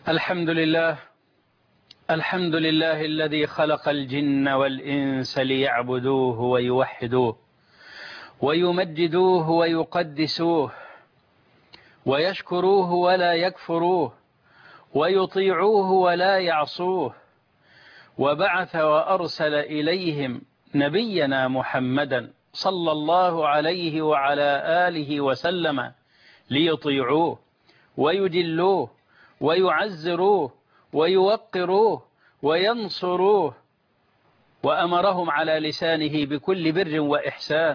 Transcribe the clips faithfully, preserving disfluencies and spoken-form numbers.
الحمد لله الحمد لله الذي خلق الجن والإنس ليعبدوه ويوحدوه ويمجدوه ويقدسوه ويشكروه ولا يكفروه ويطيعوه ولا يعصوه، وبعث وأرسل إليهم نبينا محمدا صلى الله عليه وعلى آله وسلم ليطيعوه ويجلوه ويعزروه ويوقروه وينصروه، وأمرهم على لسانه بكل بر وإحسان،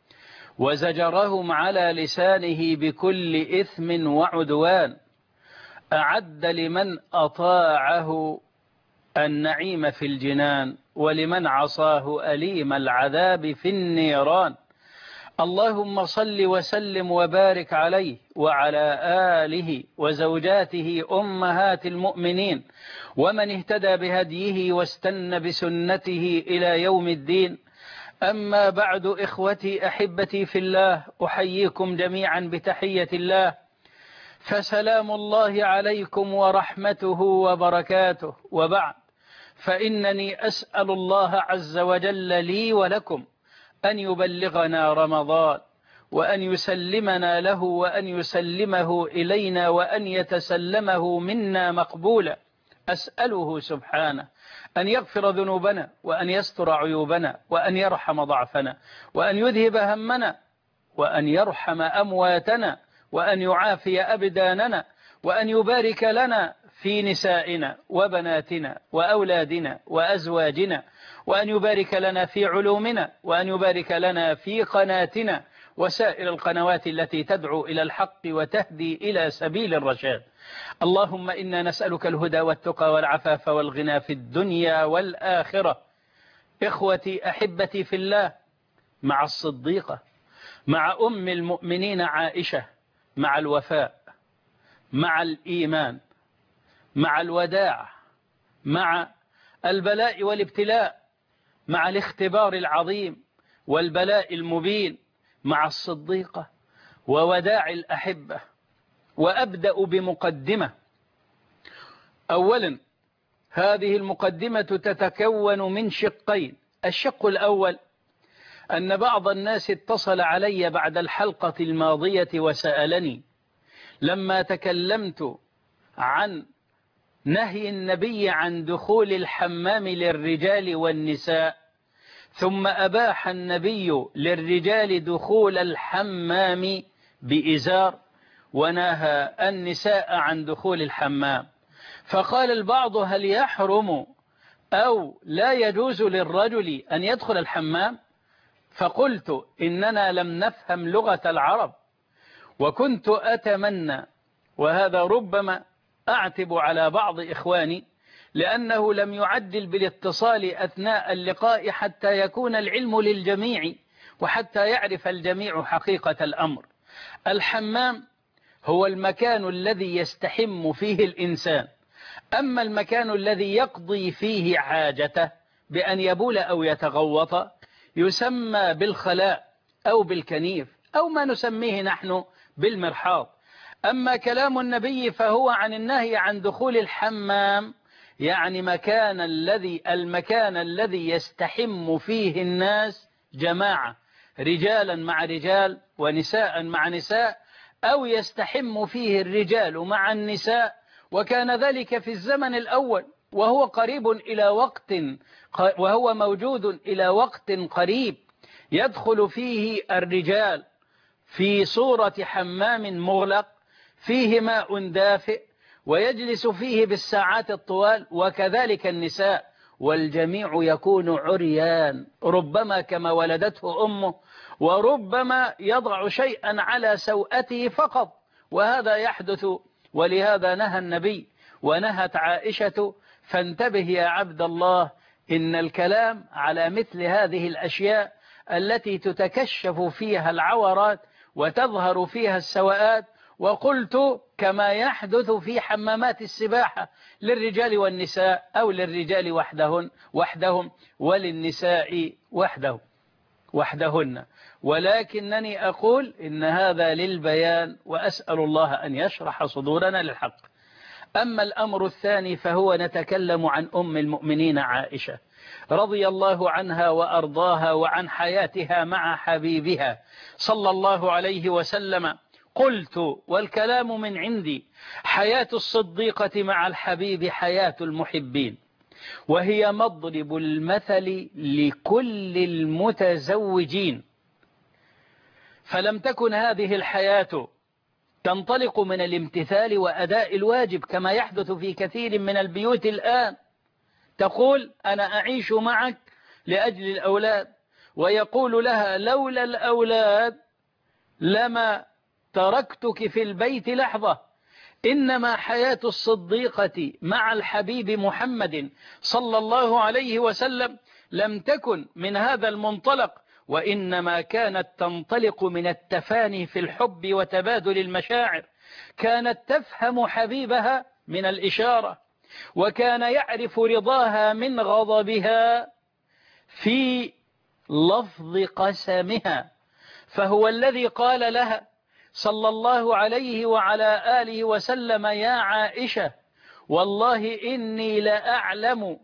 وزجرهم على لسانه بكل إثم وعدوان. أعد لمن أطاعه النعيم في الجنان، ولمن عصاه أليم العذاب في النيران. اللهم صل وسلم وبارك عليه وعلى آله وزوجاته أمهات المؤمنين، ومن اهتدى بهديه واستنى بسنته إلى يوم الدين. أما بعد، إخوتي أحبتي في الله، أحييكم جميعا بتحية الله، فسلام الله عليكم ورحمته وبركاته. وبعد، فإنني أسأل الله عز وجل لي ولكم أن يبلغنا رمضان، وأن يسلمنا له، وأن يسلمه إلينا، وأن يتسلمه منا مقبولا. أسأله سبحانه أن يغفر ذنوبنا، وأن يستر عيوبنا، وأن يرحم ضعفنا، وأن يذهب همنا، وأن يرحم أمواتنا، وأن يعافي أبداننا، وأن يبارك لنا في نسائنا وبناتنا وأولادنا وأزواجنا، وأن يبارك لنا في علومنا، وأن يبارك لنا في قناتنا وسائر القنوات التي تدعو إلى الحق وتهدي إلى سبيل الرشاد. اللهم إنا نسألك الهدى والتقى والعفاف والغنى في الدنيا والآخرة. إخوتي أحبتي في الله، مع الصديقة، مع أم المؤمنين عائشة، مع الوفاء، مع الإيمان، مع الوداع، مع البلاء والابتلاء، مع الاختبار العظيم والبلاء المبين، مع الصديقة ووداع الأحبة. وأبدأ بمقدمة. أولا، هذه المقدمة تتكون من شقين. الشق الأول أن بعض الناس اتصل علي بعد الحلقة الماضية وسألني لما تكلمت عن نهي النبي عن دخول الحمام للرجال والنساء، ثم أباح النبي للرجال دخول الحمام بإزار، ونهى النساء عن دخول الحمام. فقال البعض: هل يحرم أو لا يجوز للرجل أن يدخل الحمام؟ فقلت: إننا لم نفهم لغة العرب، وكنت أتمنى، وهذا ربما أعتب على بعض إخواني، لأنه لم يعدل بالاتصال أثناء اللقاء حتى يكون العلم للجميع، وحتى يعرف الجميع حقيقة الأمر. الحمام هو المكان الذي يستحم فيه الإنسان، أما المكان الذي يقضي فيه حاجته بأن يبول أو يتغوط يسمى بالخلاء أو بالكنيف أو ما نسميه نحن بالمرحاض. أما كلام النبي فهو عن النهي عن دخول الحمام، يعني مكان الذي المكان الذي يستحم فيه الناس جماعة، رجالا مع رجال ونساء مع نساء، أو يستحم فيه الرجال مع النساء. وكان ذلك في الزمن الأول، وهو قريب إلى وقت وهو موجود إلى وقت قريب، يدخل فيه الرجال في صورة حمام مغلق فيه ماء دافئ، ويجلس فيه بالساعات الطوال، وكذلك النساء، والجميع يكون عريان، ربما كما ولدته أمه، وربما يضع شيئا على سوءته فقط، وهذا يحدث. ولهذا نهى النبي ونهت عائشة. فانتبه يا عبد الله، إن الكلام على مثل هذه الأشياء التي تتكشف فيها العورات وتظهر فيها السوءات. وقلت كما يحدث في حمامات السباحة للرجال والنساء، أو للرجال وحدهن وحدهم وللنساء وحده وحدهن. ولكنني أقول إن هذا للبيان، وأسأل الله أن يشرح صدورنا للحق. أما الأمر الثاني فهو نتكلم عن أم المؤمنين عائشة رضي الله عنها وأرضاها وعن حياتها مع حبيبها صلى الله عليه وسلم. قلت والكلام من عندي: حياة الصديقة مع الحبيب حياة المحبين، وهي مضرب المثل لكل المتزوجين. فلم تكن هذه الحياة تنطلق من الامتثال وأداء الواجب كما يحدث في كثير من البيوت الآن. تقول: أنا أعيش معك لأجل الأولاد، ويقول لها: لولا الأولاد لما تركتك في البيت لحظة. إنما حياة الصديقة مع الحبيب محمد صلى الله عليه وسلم لم تكن من هذا المنطلق، وإنما كانت تنطلق من التفاني في الحب وتبادل المشاعر. كانت تفهم حبيبها من الإشارة، وكان يعرف رضاها من غضبها في لفظ قسمها. فهو الذي قال لها صلى الله عليه وعلى آله وسلم: يا عائشة، والله إني لأعلم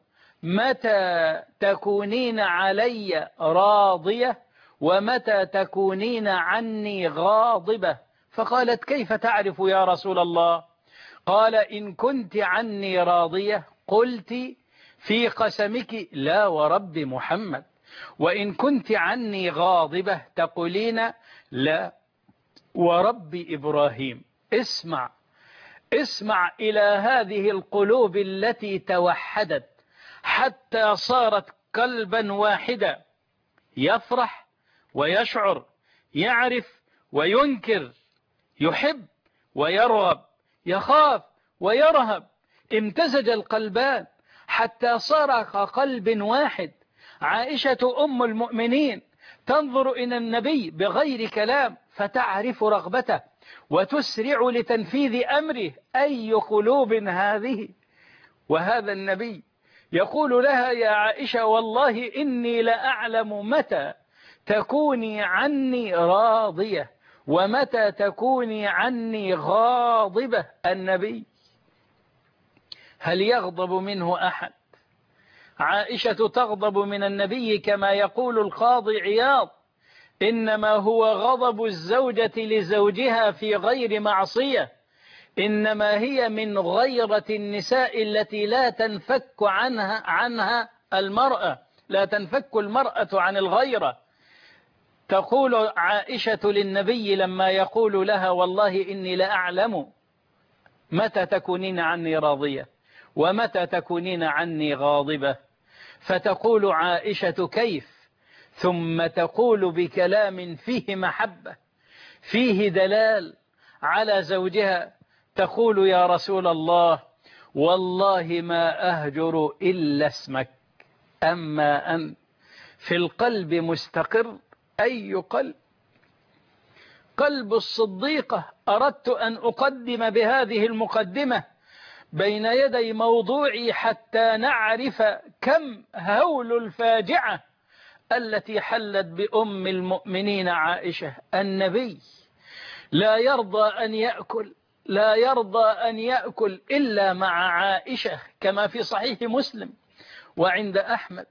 متى تكونين علي راضية ومتى تكونين عني غاضبة. فقالت: كيف تعرف يا رسول الله؟ قال: إن كنت عني راضية قلت في قسمك: لا ورب محمد. وإن كنت عني غاضبة تقولين: لا ورب إبراهيم. اسمع اسمع إلى هذه القلوب التي توحدت حتى صارت قلبا واحدا، يفرح ويشعر، يعرف وينكر، يحب ويرغب، يخاف ويرهب. امتزج القلبان حتى صار كقلب واحد. عائشة أم المؤمنين تنظر إلى النبي بغير كلام فتعرف رغبته وتسرع لتنفيذ أمره. أي قلوب هذه! وهذا النبي يقول لها: يا عائشة، والله إني لأعلم متى تكوني عني راضية ومتى تكوني عني غاضبة. النبي هل يغضب منه أحد؟ عائشة تغضب من النبي كما يقول القاضي عياض: إنما هو غضب الزوجة لزوجها في غير معصية، إنما هي من غيرة النساء التي لا تنفك عنها عنها المرأة، لا تنفك المرأة عن الغيرة. تقول عائشة للنبي لما يقول لها: والله إني لأعلم متى تكونين عني راضية ومتى تكونين عني غاضبة. فتقول عائشة: كيف؟ ثم تقول بكلام فيه محبة فيه دلال على زوجها، تقول: يا رسول الله، والله ما أهجر إلا اسمك، أما أن في القلب مستقر. أي قلب؟ قلب الصديقة. أردت أن أقدم بهذه المقدمة بين يدي موضوعي حتى نعرف كم هول الفاجعة التي حلت بأم المؤمنين عائشة. النبي لا يرضى أن يأكل لا يرضى أن يأكل إلا مع عائشة، كما في صحيح مسلم وعند أحمد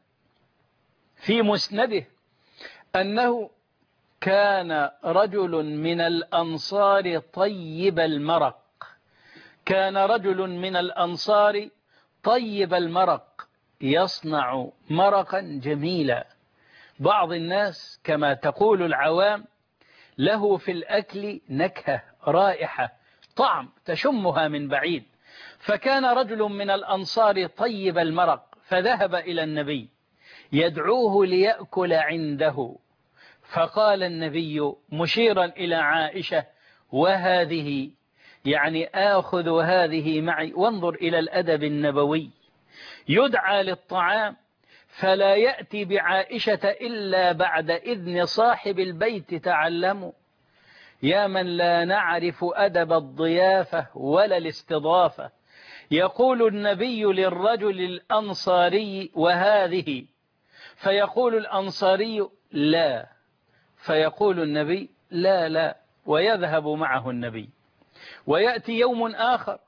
في مسنده أنه كان رجل من الأنصار طيب المرق كان رجل من الأنصار طيب المرق يصنع مرقا جميلا. بعض الناس كما تقول العوام له في الأكل نكهة، رائحة، طعم تشمها من بعيد. فكان رجل من الأنصار طيب المرق فذهب إلى النبي يدعوه ليأكل عنده، فقال النبي مشيرا إلى عائشة: وهذه، يعني آخذ هذه معي. وانظر إلى الأدب النبوي، يدعى للطعام فلا يأتي بعائشة إلا بعد إذن صاحب البيت. تعلموا يا من لا نعرف أدب الضيافة ولا الاستضافة. يقول النبي للرجل الأنصاري: وهذه، فيقول الأنصاري: لا، فيقول النبي: لا لا، ويذهب معه النبي. ويأتي يوم آخر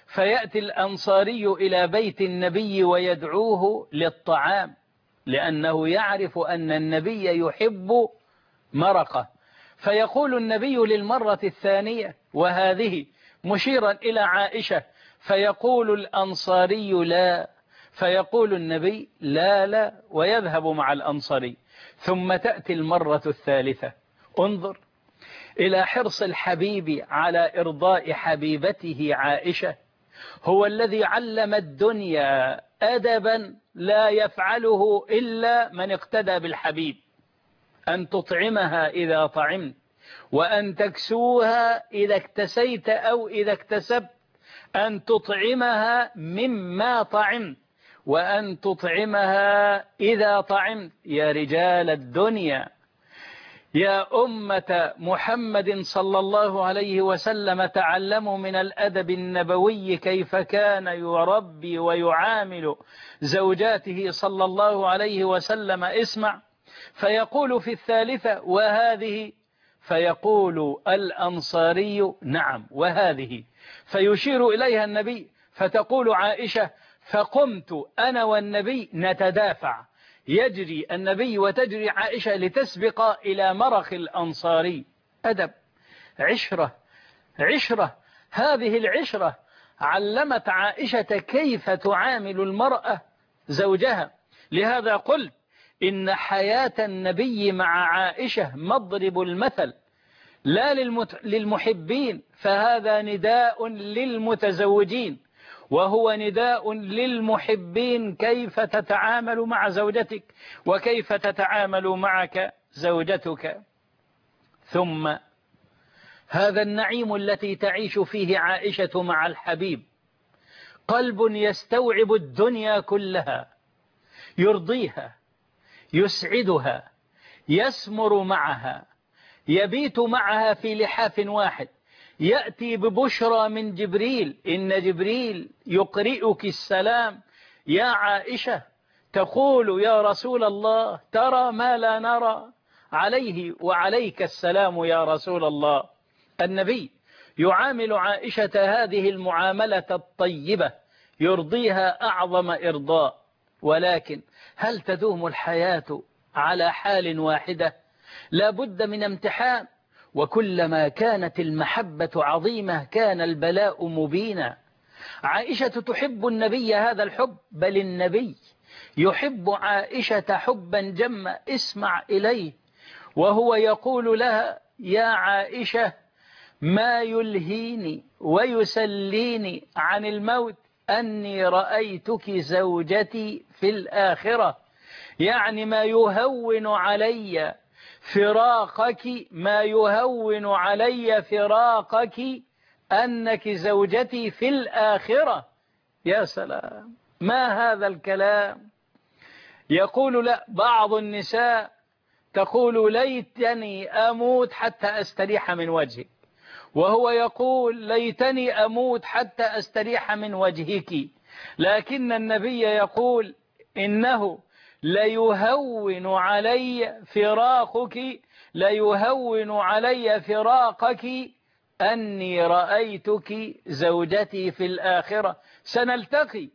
فيأتي الأنصاري إلى بيت النبي ويدعوه للطعام، لأنه يعرف أن النبي يحب مرقة. فيقول النبي للمرة الثانية وهذه مشيرا إلى عائشة، فيقول الأنصاري لا، فيقول النبي لا لا ويذهب مع الأنصاري. ثم تأتي المرة الثالثة. انظر إلى حرص الحبيب على إرضاء حبيبته عائشة، هو الذي علم الدنيا أدبا لا يفعله إلا من اقتدى بالحبيب، أن تطعمها إذا طعمت، وأن تكسوها إذا اكتسيت أو إذا اكتسبت، أن تطعمها مما طعمت، وأن تطعمها إذا طعمت. يا رجال الدنيا، يا أمة محمد صلى الله عليه وسلم، تعلموا من الأدب النبوي كيف كان يربي ويعامل زوجاته صلى الله عليه وسلم. اسمع، فيقول في الثالثة وهذه، فيقول الأنصاري نعم وهذه، فيشير إليها النبي، فتقول عائشة فقمت أنا والنبي نتدافع، يجري النبي وتجري عائشة لتسبق إلى مرخ الأنصاري. أدب، عشرة، عشرة. هذه العشرة علمت عائشة كيف تعامل المرأة زوجها. لهذا قلت إن حياة النبي مع عائشة مضرب المثل، لا للمحبين، فهذا نداء للمتزوجين، وهو نداء للمحبين، كيف تتعامل مع زوجتك وكيف تتعامل معك زوجتك. ثم هذا النعيم التي تعيش فيه عائشة مع الحبيب، قلب يستوعب الدنيا كلها، يرضيها، يسعدها، يسمر معها، يبيت معها في لحاف واحد، يأتي ببشرى من جبريل، إن جبريل يقرئك السلام يا عائشة، تقول يا رسول الله ترى ما لا نرى، عليه وعليك السلام يا رسول الله. النبي يعامل عائشة هذه المعاملة الطيبة، يرضيها أعظم إرضاء. ولكن هل تدوم الحياة على حال واحدة؟ لا بد من امتحان، وكلما كانت المحبة عظيمة كان البلاء مبينا. عائشة تحب النبي هذا الحب، بل النبي يحب عائشة حبا جما. اسمع إليه وهو يقول لها يا عائشة ما يلهيني ويسليني عن الموت أني رأيتك زوجتي في الآخرة، يعني ما يهون علي فراقك، ما يهون علي فراقك أنك زوجتي في الآخرة. يا سلام، ما هذا الكلام! يقول لا بعض النساء تقول ليتني أموت حتى أستريح من وجهك، وهو يقول ليتني أموت حتى أستريح من وجهك. لكن النبي يقول إنه ليهون علي فراقك، ليهون علي فراقك أني رأيتك زوجتي في الآخرة. سنلتقي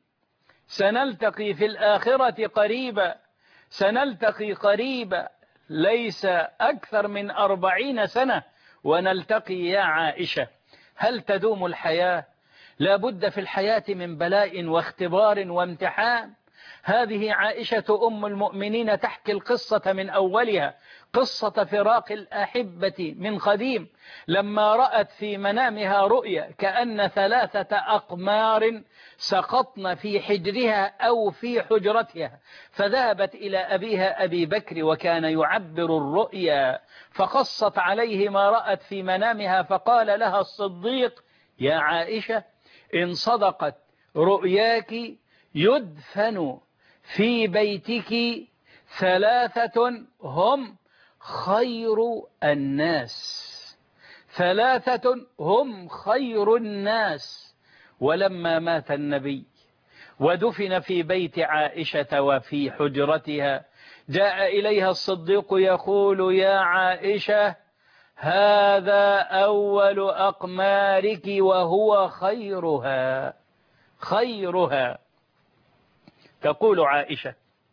سنلتقي في الآخرة قريبا، سنلتقي قريبا، ليس أكثر من أربعين سنة ونلتقي يا عائشة. هل تدوم الحياة؟ لا بد في الحياة من بلاء واختبار وامتحان. هذه عائشة أم المؤمنين تحكي القصة من أولها، قصة فراق الأحبة من قديم، لما رأت في منامها رؤيا كأن ثلاثة أقمار سقطن في حجرها أو في حجرتها، فذهبت إلى أبيها أبي بكر وكان يعبر الرؤيا، فقصت عليه ما رأت في منامها، فقال لها الصديق يا عائشة إن صدقت رؤياك يدفن في بيتك ثلاثة هم خير الناس، ثلاثة هم خير الناس. ولما مات النبي ودفن في بيت عائشة وفي حجرتها، جاء إليها الصديق يقول يا عائشة هذا أول أقمارك وهو خيرها خيرها. تقول عائشة: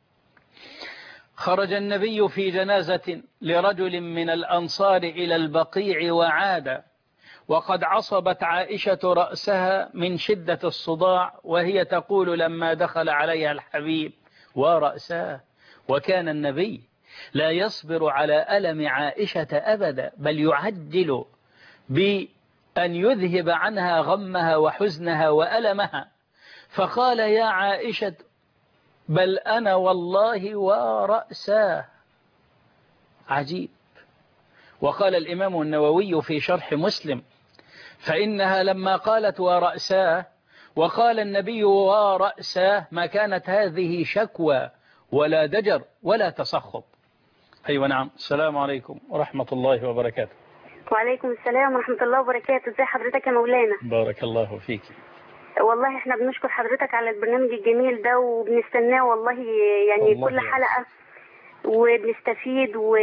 خرج النبي في جنازة لرجل من الأنصار إلى البقيع وعاد، وقد عصبت عائشة رأسها من شدة الصداع، وهي تقول: لما دخل عليها الحبيب ورأساه. وكان النبي لا يصبر على ألم عائشة أبدا، بل يعجل بأن يذهب عنها غمها وحزنها وألمها، فقال: يا عائشة بل أنا والله ورأساه. عجيب. وقال الإمام النووي في شرح مسلم: فإنها لما قالت ورأساه وقال النبي ورأساه ما كانت هذه شكوى ولا دجر ولا تسخط. أيوة نعم. السلام عليكم ورحمة الله وبركاته. وعليكم السلام ورحمة الله وبركاته. ازي حضرتك يا مولانا؟ بارك الله فيك. والله احنا بنشكر حضرتك على البرنامج الجميل ده وبنستناه والله، يعني الله كل حلقة وبنستفيد. و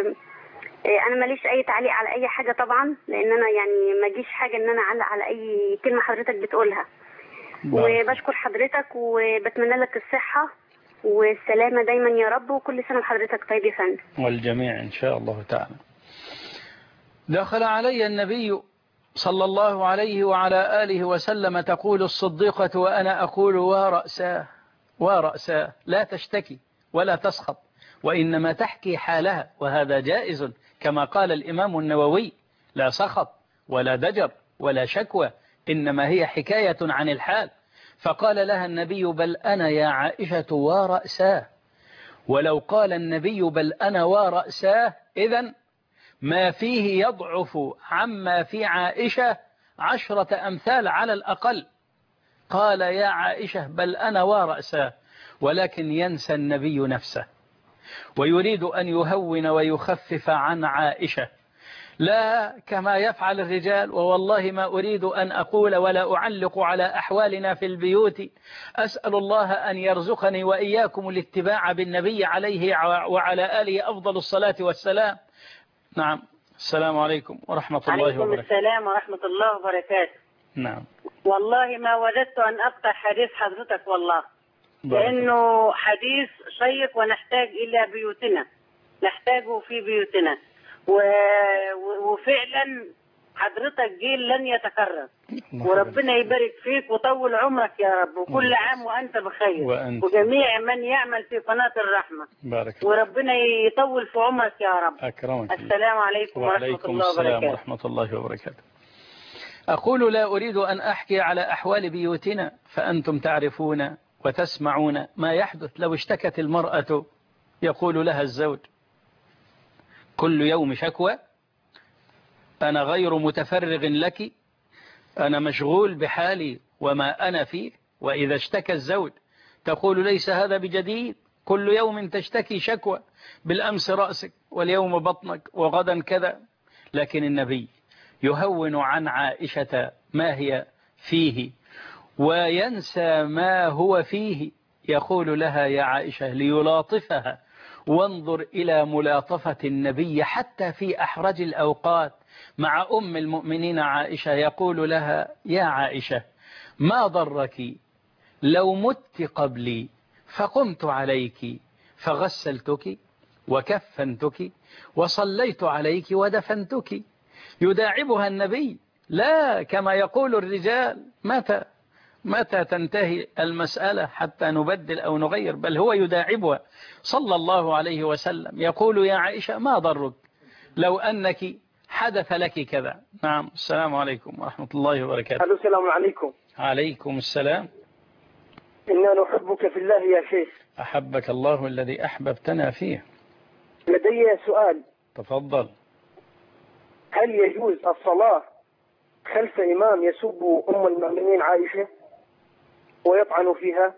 انا ماليش اي تعليق على اي حاجة طبعا، لان انا يعني ما جيش حاجة ان انا اعلق على اي كلمة حضرتك بتقولها. وبشكر حضرتك وبتمنى لك الصحة والسلامة دايما يا رب، وكل سنة وحضرتك طيب يا فندم. والجميع إن شاء الله تعالى. دخل علي النبي صلى الله عليه وعلى آله وسلم، تقول الصديقة وأنا أقول ورأساه ورأساه، لا تشتكي ولا تسخط، وإنما تحكي حالها، وهذا جائز كما قال الإمام النووي: لا سخط ولا دجر ولا شكوى، إنما هي حكاية عن الحال. فقال لها النبي: بل أنا يا عائشة ورأساه. ولو قال النبي بل أنا ورأساه إذن ما فيه يضعف عما في عائشة عشرة أمثال على الأقل. قال يا عائشة بل أنا ورأساه، ولكن ينسى النبي نفسه ويريد أن يهون ويخفف عن عائشة، لا كما يفعل الرجال. ووالله ما أريد أن أقول ولا أعلق على أحوالنا في البيوت، أسأل الله أن يرزقني وإياكم الاتباع بالنبي عليه وعلى آله أفضل الصلاة والسلام. نعم. السلام عليكم ورحمة الله وبركاته. عليكم السلام ورحمة الله وبركاته. نعم. والله ما وددت أن أقطع حديث حضرتك والله، لأنه حديث شيق ونحتاج إلى بيوتنا، نحتاجه في بيوتنا، و... وفعلا حضرتك جيل لن يتكرر، وربنا يبارك فيك وطول عمرك يا رب، وكل عام وأنت بخير، وأنت. وجميع من يعمل في قناة الرحمة، بارك. وربنا يطول في عمرك يا رب. أكرمك. السلام عليكم ورحمة الله وبركاته. ورحمة الله وبركاته. أقول لا أريد أن أحكي على أحوال بيوتنا، فأنتم تعرفون وتسمعون ما يحدث. لو اشتكت المرأة يقول لها الزوج: كل يوم شكوى، أنا غير متفرغ لك، أنا مشغول بحالي وما أنا فيه. وإذا اشتكى الزوج تقول: ليس هذا بجديد، كل يوم تشتكي شكوى، بالأمس رأسك واليوم بطنك وغدا كذا. لكن النبي يهون عن عائشة ما هي فيه وينسى ما هو فيه، يقول لها: يا عائشة، ليلاطفها. وانظر إلى ملاطفة النبي حتى في أحرج الأوقات مع أم المؤمنين عائشة، يقول لها: يا عائشة، ما ضرك لو مت قبلي فقمت عليك فغسلتك وكفنتك وصليت عليك ودفنتك. يداعبها النبي، لا كما يقول الرجال: متى متى تنتهي المسألة حتى نبدل أو نغير، بل هو يداعبها صلى الله عليه وسلم، يقول: يا عائشة، ما ضرك لو أنك حدث لك كذا. نعم. السلام عليكم ورحمة الله وبركاته. السلام عليكم. عليكم السلام. إنا نحبك في الله يا شيخ. أحبك الله الذي أحببتنا فيه. لدي سؤال. تفضل. هل يجوز الصلاة خلف إمام يسب أم المؤمنين عائشة ويطعن فيها؟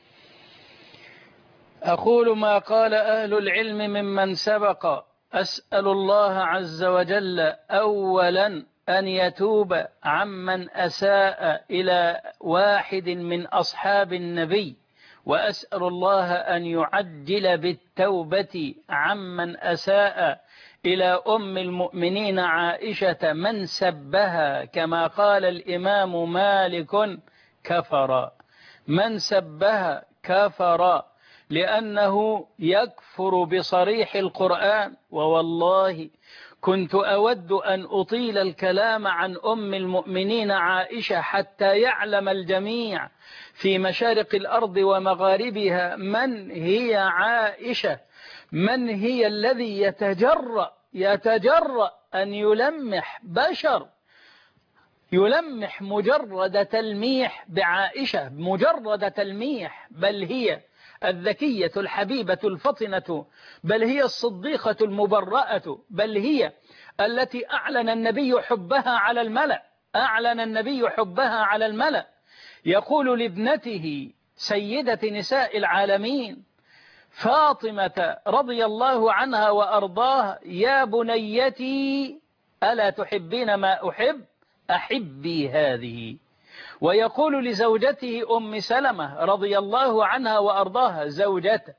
أقول ما قال أهل العلم ممن سبق. أسأل الله عز وجل أولا أن يتوب عمن أساء إلى واحد من أصحاب النبي، وأسأل الله أن يعجل بالتوبة عمن أساء إلى أم المؤمنين عائشة من سبها كما قال الإمام مالك كفر، من سبها كفر، لأنه يكفر بصريح القرآن. ووالله كنت أود أن أطيل الكلام عن أم المؤمنين عائشة حتى يعلم الجميع في مشارق الأرض ومغاربها من هي عائشة، من هي الذي يتجرأ يتجرأ أن يلمح بشر، يلمح مجرد تلميح بعائشة، مجرد تلميح، بل هي الذكية الحبيبة الفطنة، بل هي الصديقة المبرأة، بل هي التي أعلن النبي حبها على الملأ، أعلن النبي حبها على الملأ. يقول لابنته سيدة نساء العالمين فاطمة رضي الله عنها وأرضاها: يا بنيتي ألا تحبين ما أحب؟ أحبي هذه. ويقول لزوجته أم سلمة رضي الله عنها وأرضاها، زوجته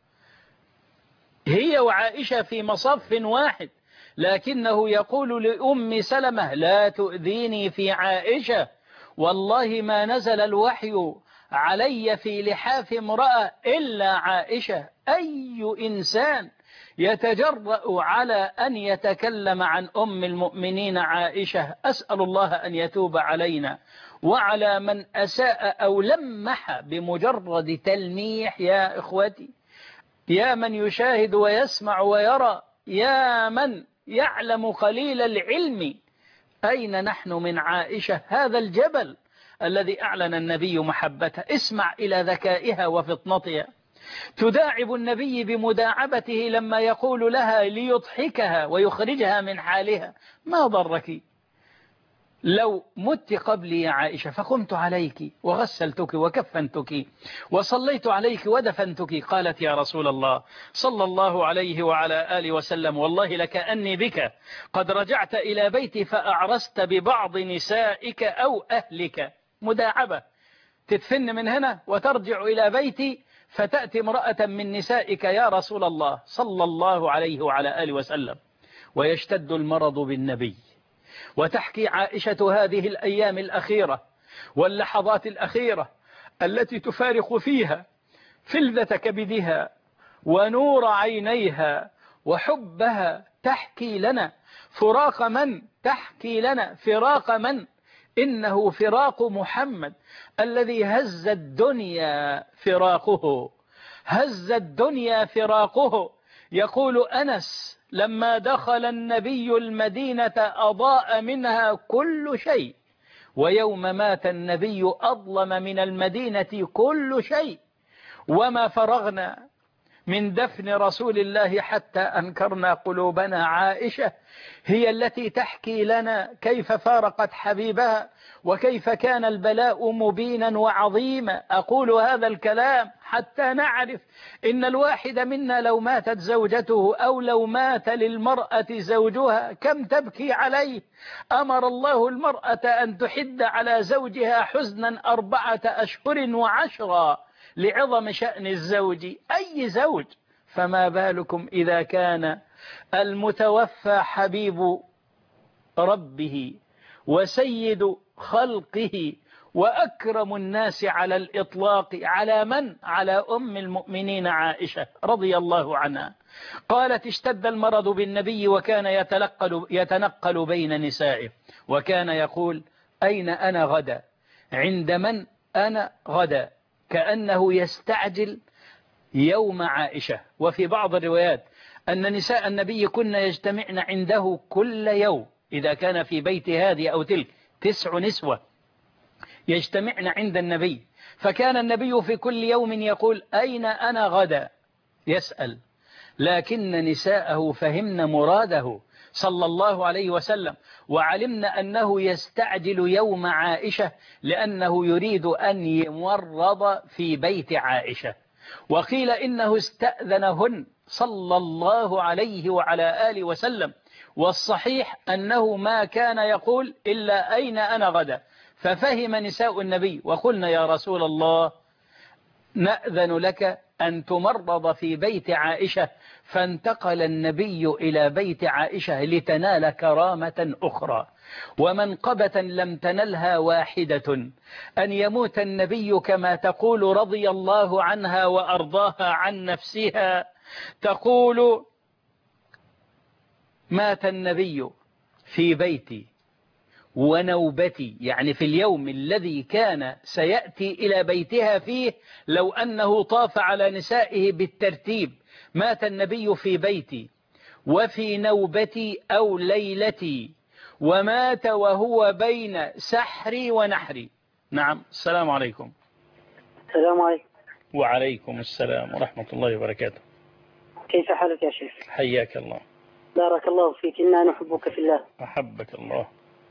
هي وعائشة في مصف واحد، لكنه يقول لأم سلمة: لا تؤذيني في عائشة، والله ما نزل الوحي علي في لحاف امرأة إلا عائشة. أي إنسان يتجرأ على أن يتكلم عن أم المؤمنين عائشة؟ أسأل الله أن يتوب علينا وعلى من أساء أو لمح بمجرد تلميح. يا إخوتي، يا من يشاهد ويسمع ويرى، يا من يعلم قليل العلم، أين نحن من عائشة هذا الجبل الذي أعلن النبي محبته؟ اسمع إلى ذكائها وفطنتها، تداعب النبي بمداعبته لما يقول لها ليضحكها ويخرجها من حالها: ما ضرك لو مت قبلي يا عائشة فقمت عليك وغسلتك وكفنتك وصليت عليك ودفنتك؟ قالت: يا رسول الله صلى الله عليه وعلى آله وسلم، والله لكأني بك قد رجعت إلى بيتي فأعرست ببعض نسائك أو أهلك. مداعبة، تدفن من هنا وترجع إلى بيتي فتأتي امرأة من نسائك يا رسول الله صلى الله عليه وعلى آله وسلم. ويشتد المرض بالنبي، وتحكي عائشة هذه الأيام الأخيرة واللحظات الأخيرة التي تفارق فيها فلذة كبدها ونور عينيها وحبها، تحكي لنا فراق من؟ تحكي لنا فراق من؟ إنه فراق محمد الذي هز الدنيا فراقه، هز الدنيا فراقه. يقول أنس: لما دخل النبي المدينة أضاء منها كل شيء، ويوم مات النبي أظلم من المدينة كل شيء، وما فرغنا من دفن رسول الله حتى أنكرنا قلوبنا. عائشة هي التي تحكي لنا كيف فارقت حبيبها وكيف كان البلاء مبينا وعظيما. أقول هذا الكلام حتى نعرف إن الواحد منا لو ماتت زوجته أو لو مات للمرأة زوجها كم تبكي عليه. أمر الله المرأة أن تحد على زوجها حزنا أربعة أشهر وعشرا لعظم شأن الزوج. أي زوج؟ فما بالكم إذا كان المتوفى حبيب ربه وسيد خلقه وأكرم الناس على الإطلاق، على من؟ على أم المؤمنين عائشة رضي الله عنها. قالت: اشتد المرض بالنبي وكان يتنقل, يتنقل بين نسائه، وكان يقول: أين أنا غدا؟ عند من أنا غدا؟ كأنه يستعجل يوم عائشة. وفي بعض الروايات أن نساء النبي كن يجتمعن عنده كل يوم، إذا كان في بيت هذه أو تلك تسع نسوة يجتمعن عند النبي، فكان النبي في كل يوم يقول: أين أنا غدا؟ يسأل. لكن نساءه فهمن مراده صلى الله عليه وسلم، وعلمنا أنه يستعجل يوم عائشة لأنه يريد أن يمرض في بيت عائشة. وقيل إنه استأذنهن صلى الله عليه وعلى آله وسلم، والصحيح أنه ما كان يقول إلا أين أنا غدا. ففهم نساء النبي وقلنا: يا رسول الله نأذن لك أن تمرض في بيت عائشة، فانتقل النبي إلى بيت عائشة لتنال كرامة أخرى ومنقبة لم تنلها واحدة، أن يموت النبي كما تقول رضي الله عنها وأرضاها عن نفسها، تقول مات النبي في بيتي ونوبتي، يعني في اليوم الذي كان سيأتي إلى بيتها فيه لو أنه طاف على نسائه بالترتيب، مات النبي في بيتي وفي نوبتي أو ليلتي، ومات وهو بين سحري ونحري. نعم. السلام عليكم. السلام عليكم. وعليكم السلام ورحمة الله وبركاته. كيف حالك يا شيخ؟ حياك الله. بارك الله فيك، إنا نحبك في الله. أحبك الله.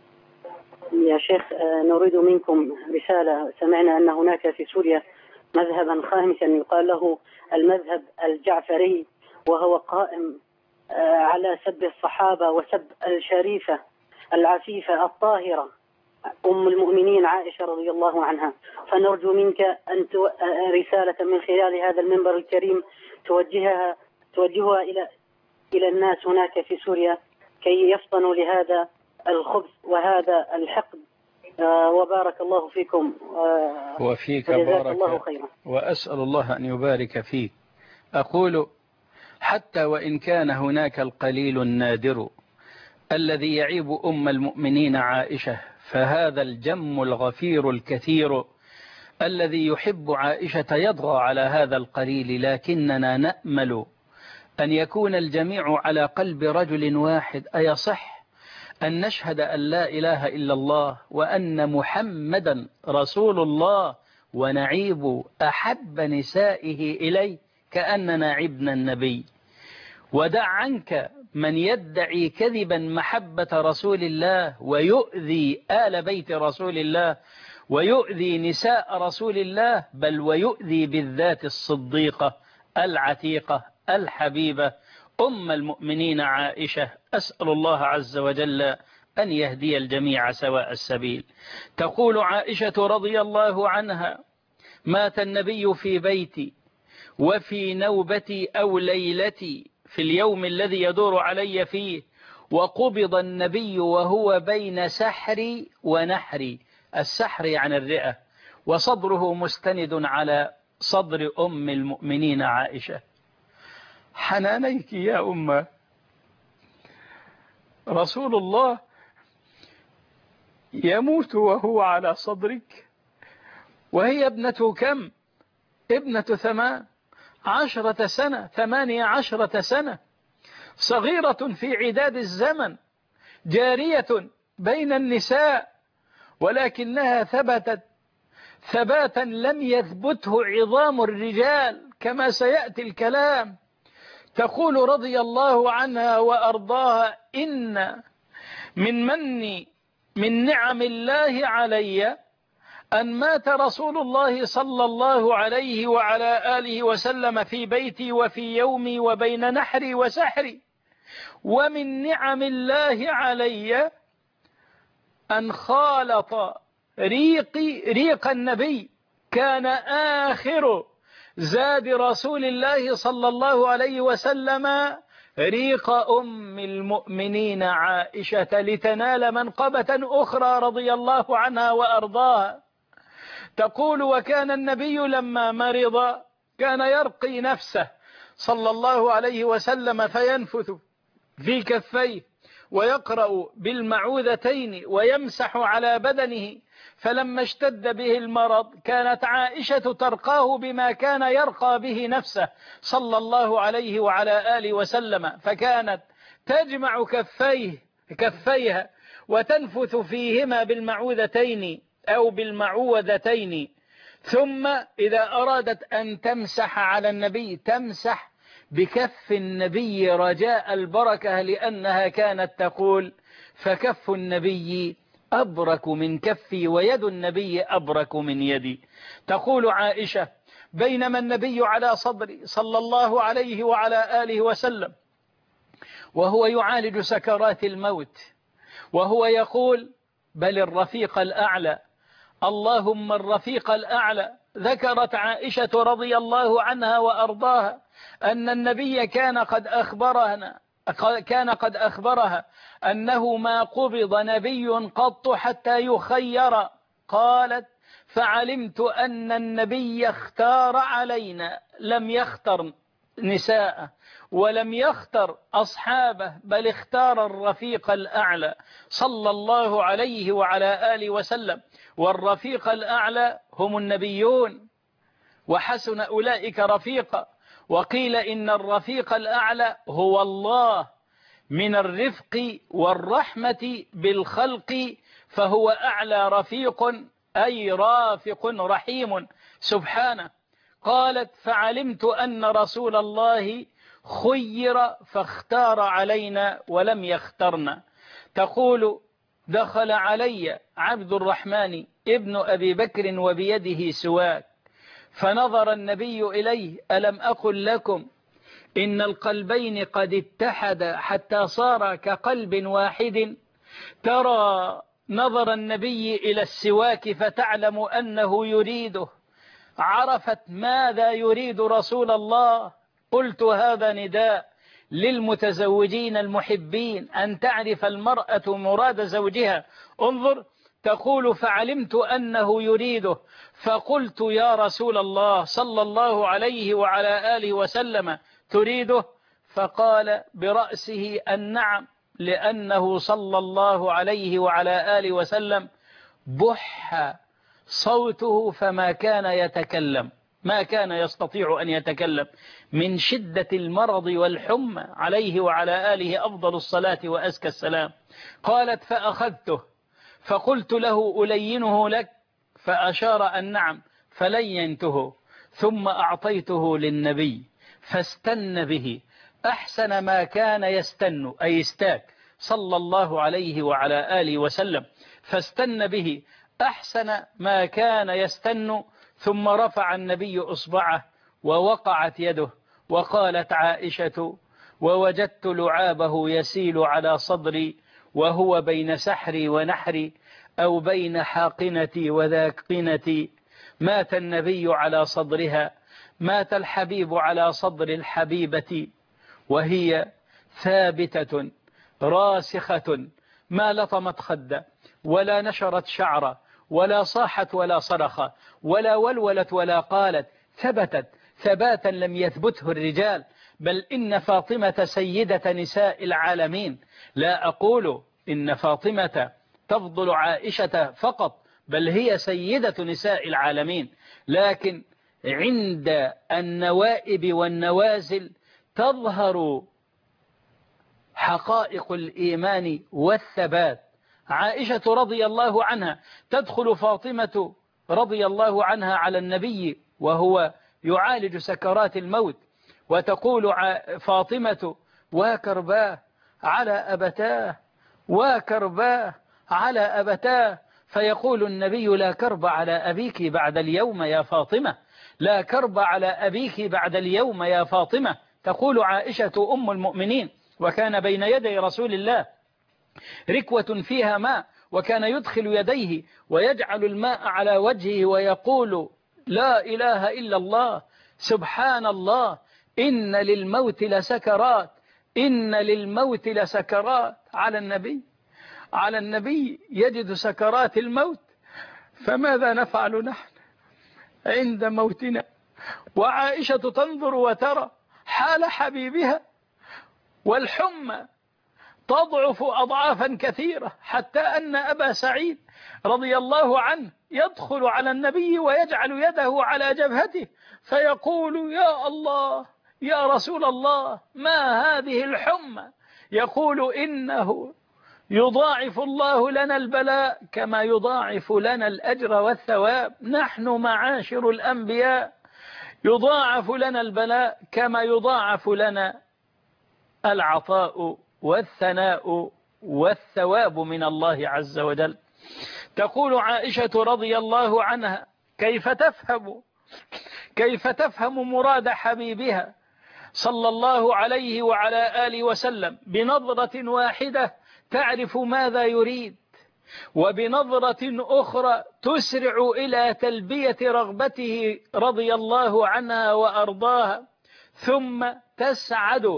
يا شيخ نريد منكم رسالة. سمعنا أن هناك في سوريا مذهبا خامسا يقال له المذهب الجعفري، وهو قائم على سب الصحابة وسب الشريفة العفيفة الطاهرة أم المؤمنين عائشة رضي الله عنها. فنرجو منك أن رسالة من خلال هذا المنبر الكريم توجهها توجهها إلى إلى الناس هناك في سوريا كي يفطنوا لهذا الخبث وهذا الحقد. آه وبارك الله فيكم آه وفيك بارك بارك الله خيرا. وأسأل الله أن يبارك فيك. أقول حتى وإن كان هناك القليل النادر الذي يعيب أم المؤمنين عائشة، فهذا الجم الغفير الكثير الذي يحب عائشة يضغى على هذا القليل، لكننا نأمل أن يكون الجميع على قلب رجل واحد. أيصح أن نشهد أن لا إله إلا الله وأن محمدا رسول الله ونعيب أحب نسائه إليه كأننا عبنا النبي؟ ودع عنك من يدعي كذبا محبة رسول الله ويؤذي آل بيت رسول الله ويؤذي نساء رسول الله، بل ويؤذي بالذات الصديقة العتيقة الحبيبة أم المؤمنين عائشة. أسأل الله عز وجل أن يهدي الجميع سواء السبيل. تقول عائشة رضي الله عنها مات النبي في بيتي وفي نوبتي أو ليلتي في اليوم الذي يدور علي فيه، وقبض النبي وهو بين سحري ونحري. السحر عن الرئة، وصدره مستند على صدر أم المؤمنين عائشة. حنانيك يا أمة، رسول الله يموت وهو على صدرك، وهي ابنة كم؟ ابنة ثمان عشرة سنة، ثمانية عشرة سنة، صغيرة في عداد الزمن، جارية بين النساء، ولكنها ثبتت ثباتا لم يثبته عظام الرجال كما سيأتي الكلام. تقول رضي الله عنها وأرضاها إن من مني من نعم الله علي أن مات رسول الله صلى الله عليه وعلى آله وسلم في بيتي وفي يومي وبين نحري وسحري، ومن نعم الله علي أن خالط ريقي ريق النبي، كان آخر زاد رسول الله صلى الله عليه وسلم ريق أم المؤمنين عائشة لتنال منقبة أخرى رضي الله عنها وأرضاها. تقول وكان النبي لما مرض كان يرقي نفسه صلى الله عليه وسلم فينفث في كفيه ويقرأ بالمعوذتين ويمسح على بدنه، فلما اشتد به المرض كانت عائشة ترقاه بما كان يرقى به نفسه صلى الله عليه وعلى آله وسلم، فكانت تجمع كفيه كفيها وتنفث فيهما بالمعوذتين أو بالمعوذتين، ثم إذا أرادت أن تمسح على النبي تمسح بكف النبي رجاء البركة، لأنها كانت تقول فكف النبي أبرك من كفي ويد النبي أبرك من يدي. تقول عائشة بينما النبي على صدري صلى الله عليه وعلى آله وسلم وهو يعالج سكرات الموت، وهو يقول بل الرفيق الأعلى، اللهم الرفيق الأعلى، ذكرت عائشة رضي الله عنها وأرضاها أن النبي كان قد أخبرنا كان قد أخبرها أنه ما قبض نبي قط حتى يخير. قالت فعلمت أن النبي اختار علينا، لم يختر نساء ولم يختر أصحابه، بل اختار الرفيق الأعلى صلى الله عليه وعلى آله وسلم. والرفيق الأعلى هم النبيون، وحسن أولئك رفيقا. وقيل إن الرفيق الأعلى هو الله من الرفق والرحمة بالخلق، فهو أعلى رفيق أي رافق رحيم سبحانه. قالت فعلمت أن رسول الله خير فاختار علينا ولم يخترنا. تقول دخل علي عبد الرحمن ابن أبي بكر وبيده سواك، فنظر النبي إليه ألم أقل لكم إن القلبين قد اتحدا حتى صار كقلب واحد. ترى نظر النبي إلى السواك فتعلم أنه يريده، عرفت ماذا يريد رسول الله. قلت هذا نداء للمتزوجين المحبين أن تعرف المرأة مراد زوجها. انظر، تقول فعلمت أنه يريده فقلت يا رسول الله صلى الله عليه وعلى آله وسلم تريده؟ فقال برأسه النعم، لأنه صلى الله عليه وعلى آله وسلم بح صوته فما كان يتكلم، ما كان يستطيع أن يتكلم من شدة المرض والحمى عليه وعلى آله أفضل الصلاة وأزكى السلام. قالت فأخذته فقلت له ألينه لك، فأشار النعم فلينته، ثم أعطيته للنبي فاستن به أحسن ما كان يستن، أي استاك صلى الله عليه وعلى آله وسلم، فاستن به أحسن ما كان يستن. ثم رفع النبي أصبعه ووقعت يده، وقالت عائشة ووجدت لعابه يسيل على صدري وهو بين سحري ونحري أو بين حاقنتي وذاقنتي. مات النبي على صدرها، مات الحبيب على صدر الحبيبة، وهي ثابتة راسخة ما لطمت خدا ولا نشرت شعرا ولا صاحت ولا صرخت ولا ولولت ولا قالت، ثبتت ثباتا لم يثبته الرجال. بل إن فاطمة سيدة نساء العالمين، لا أقول إن فاطمة تفضل عائشة فقط، بل هي سيدة نساء العالمين، لكن عند النوائب والنوازل تظهر حقائق الإيمان والثبات. عائشة رضي الله عنها تدخل فاطمة رضي الله عنها على النبي وهو يعالج سكرات الموت، وتقول فاطمة وكرباه على أبتاه وكرباه على أبتاه، فيقول النبي لا كرب على أبيك بعد اليوم يا فاطمة، لا كرب على أبيك بعد اليوم يا فاطمة. تقول عائشة أم المؤمنين وكان بين يدي رسول الله ركوة فيها ماء، وكان يدخل يديه ويجعل الماء على وجهه ويقول لا إله إلا الله سبحان الله إن للموت لسكرات، إن للموت لسكرات. على النبي على النبي يجد سكرات الموت، فماذا نفعل نحن عند موتنا؟ وعائشة تنظر وترى حال حبيبها، والحمى تضعف أضعافا كثيرة، حتى أن أبا سعيد رضي الله عنه يدخل على النبي ويجعل يده على جبهته فيقول يا الله يا رسول الله ما هذه الحمى؟ يقول إنه يضاعف الله لنا البلاء كما يضاعف لنا الأجر والثواب، نحن معاشر الأنبياء يضاعف لنا البلاء كما يضاعف لنا العطاء والثناء والثواب من الله عز وجل. تقول عائشة رضي الله عنها كيف تفهم كيف تفهم مراد حبيبها صلى الله عليه وعلى آله وسلم؟ بنظرة واحدة تعرف ماذا يريد، وبنظرة أخرى تسرع إلى تلبية رغبته رضي الله عنها وأرضاها، ثم تسعد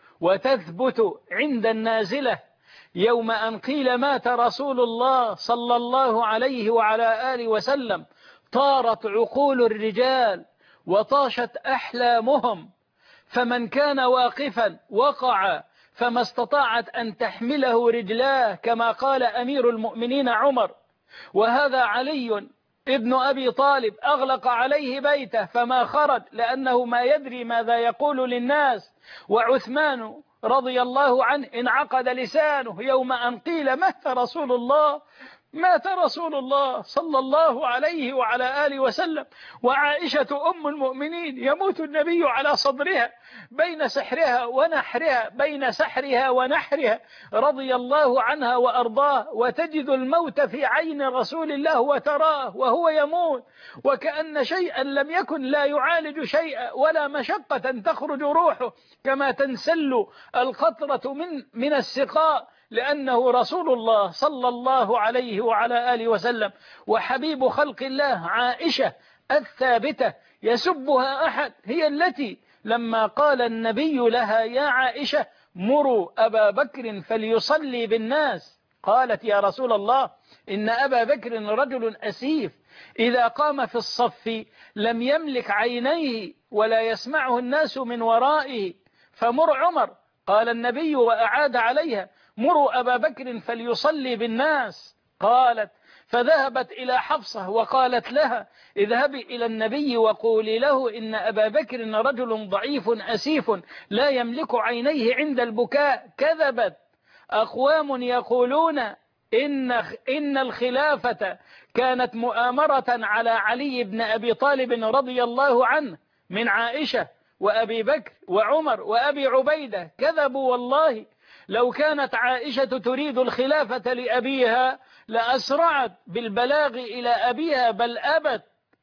وتثبت عند النازلة يوم أن قيل مات رسول الله صلى الله عليه وعلى آله وسلم، طارت عقول الرجال وطاشت أحلامهم، فمن كان واقفا وقع فما استطاعت أن تحمله رجلاه كما قال أمير المؤمنين عمر. وهذا علي ابن أبي طالب أغلق عليه بيته فما خرج لأنه ما يدري ماذا يقول للناس. وعثمان رضي الله عنه انعقد لسانه يوم أن قيل مات رسول الله مات رسول الله صلى الله عليه وعلى آله وسلم. وعائشة أم المؤمنين يموت النبي على صدرها بين سحرها ونحرها بين سحرها ونحرها رضي الله عنها وأرضاه، وتجد الموت في عين رسول الله وتراه وهو يموت وكأن شيئا لم يكن، لا يعالج شيئا ولا مشقة تخرج روحه كما تنسل القطرة من من السقاء، لأنه رسول الله صلى الله عليه وعلى آله وسلم وحبيب خلق الله. عائشة الثابتة يسبها أحد هي التي لما قال النبي لها يا عائشة مروا أبا بكر فليصلي بالناس، قالت يا رسول الله إن أبا بكر رجل أسيف إذا قام في الصف لم يملك عينيه ولا يسمعه الناس من ورائه، فمر عمر. قال النبي وأعاد عليها مروا أبا بكر فليصلي بالناس. قالت فذهبت إلى حفصة وقالت لها اذهبي إلى النبي وقولي له إن أبا بكر رجل ضعيف أسيف لا يملك عينيه عند البكاء. كذبت أقوام يقولون إن, إن الخلافة كانت مؤامرة على علي بن أبي طالب رضي الله عنه من عائشة وأبي بكر وعمر وأبي عبيدة. كذبوا والله، لو كانت عائشة تريد الخلافة لأبيها لأسرعت بالبلاغ إلى أبيها، بل أبت،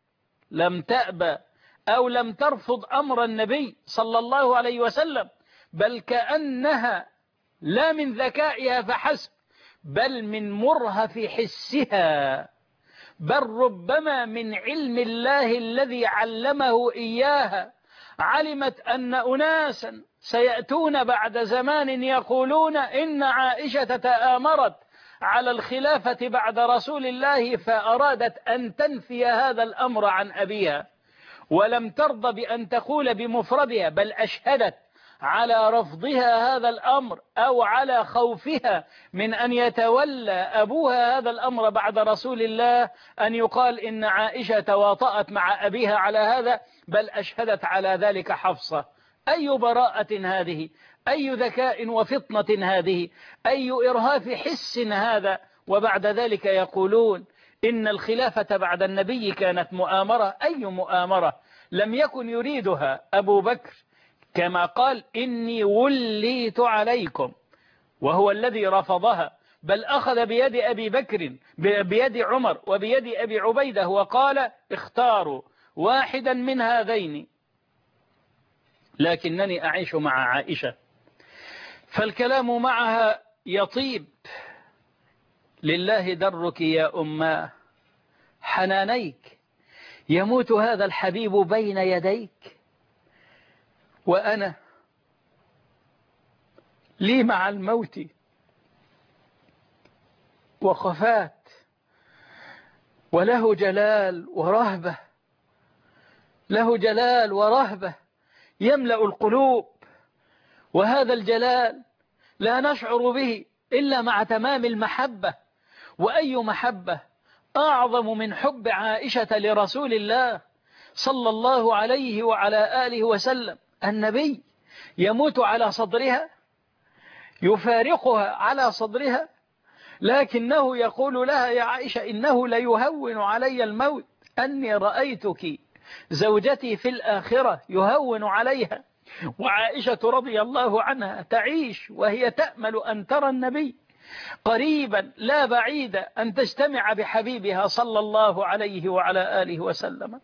لم تأبى أو لم ترفض أمر النبي صلى الله عليه وسلم، بل كأنها لا من ذكائها فحسب بل من مرهف حسها، بل ربما من علم الله الذي علمه إياها. علمت أن أناسا سيأتون بعد زمان يقولون إن عائشة تآمرت على الخلافة بعد رسول الله، فأرادت أن تنفي هذا الأمر عن أبيها ولم ترضى بأن تقول بمفردها، بل أشهدت على رفضها هذا الأمر أو على خوفها من أن يتولى أبوها هذا الأمر بعد رسول الله أن يقال إن عائشة تواطأت مع أبيها على هذا، بل أشهدت على ذلك حفصة. أي براءة هذه، أي ذكاء وفطنة هذه، أي إرهاف حس هذا. وبعد ذلك يقولون إن الخلافة بعد النبي كانت مؤامرة. أي مؤامرة؟ لم يكن يريدها أبو بكر كما قال إني وليت عليكم وهو الذي رفضها، بل أخذ بيد أبي بكر بيد عمر وبيد أبي عبيدة وقال اختاروا واحدا من هذين لكنني أعيش مع عائشة. فالكلام معها يطيب. لله درك يا أماه حنانيك، يموت هذا الحبيب بين يديك، وأنا لي مع الموت وخفات، وله جلال ورهبة، له جلال ورهبة يملأ القلوب، وهذا الجلال لا نشعر به إلا مع تمام المحبة. وأي محبة أعظم من حب عائشة لرسول الله صلى الله عليه وعلى آله وسلم؟ النبي يموت على صدرها، يفارقها على صدرها، لكنه يقول لها يا عائشة إنه ليهون علي الموت، أني رأيتك زوجتي في الآخرة، يهون عليها. وعائشة رضي الله عنها تعيش وهي تأمل أن ترى النبي قريبا لا بعيدا، أن تجتمع بحبيبها صلى الله عليه وعلى آله وسلم.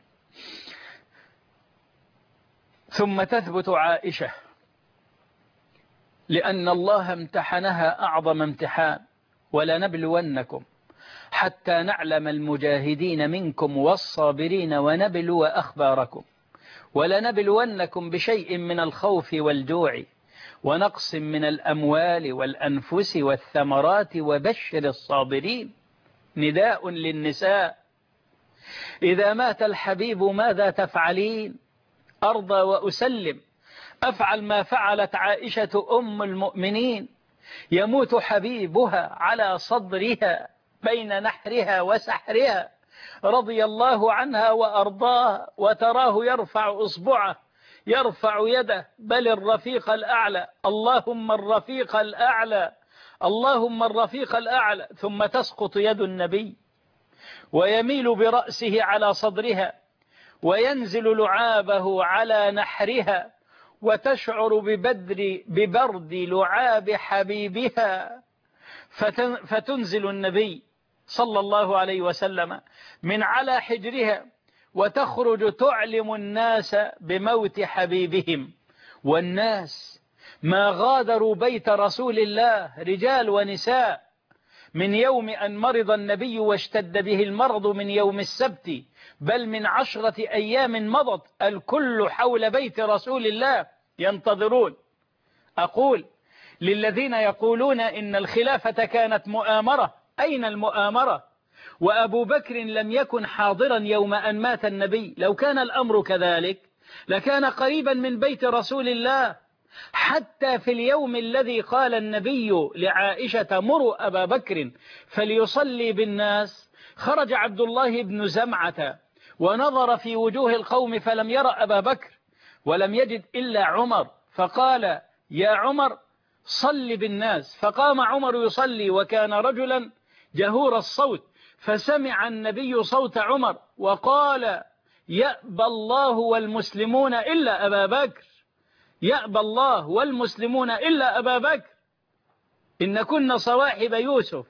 ثم تثبت عائشة لأن الله امتحنها أعظم امتحان، ولنبلونكم حتى نعلم المجاهدين منكم والصابرين ونبلو أخباركم ولنبلونكم بشيء من الخوف والجوع ونقص من الأموال والأنفس والثمرات وبشر الصابرين. نداء للنساء: إذا مات الحبيب ماذا تفعلين؟ أرضى وأسلم، أفعل ما فعلت عائشة أم المؤمنين، يموت حبيبها على صدرها بين نحرها وسحرها رضي الله عنها وأرضاها، وتراه يرفع إصبعه، يرفع يده، بل الرفيق الأعلى، اللهم الرفيق الأعلى، اللهم الرفيق الأعلى، ثم تسقط يد النبي ويميل برأسه على صدرها وينزل لعابه على نحرها، وتشعر ببدر ببرد لعاب حبيبها، فتنزل النبي صلى الله عليه وسلم من على حجرها وتخرج تعلم الناس بموت حبيبهم. والناس ما غادروا بيت رسول الله رجال ونساء من يوم أن مرض النبي واشتد به المرض من يوم السبت، بل من عشرة أيام مضت الكل حول بيت رسول الله ينتظرون. أقول للذين يقولون إن الخلافة كانت مؤامرة: أين المؤامرة؟ وأبو بكر لم يكن حاضرا يوم أن مات النبي. لو كان الأمر كذلك لكان قريبا من بيت رسول الله. حتى في اليوم الذي قال النبي لعائشة: مروا أبا بكر فليصلي بالناس، خرج عبد الله بن زمعة ونظر في وجوه القوم فلم يرى أبا بكر ولم يجد إلا عمر، فقال: يا عمر صل بالناس. فقام عمر يصلي وكان رجلا جهور الصوت، فسمع النبي صوت عمر وقال: يأبى الله والمسلمون إلا أبا بكر، يأبى الله والمسلمون إلا أبا بكر، إن كنا صواحب يوسف.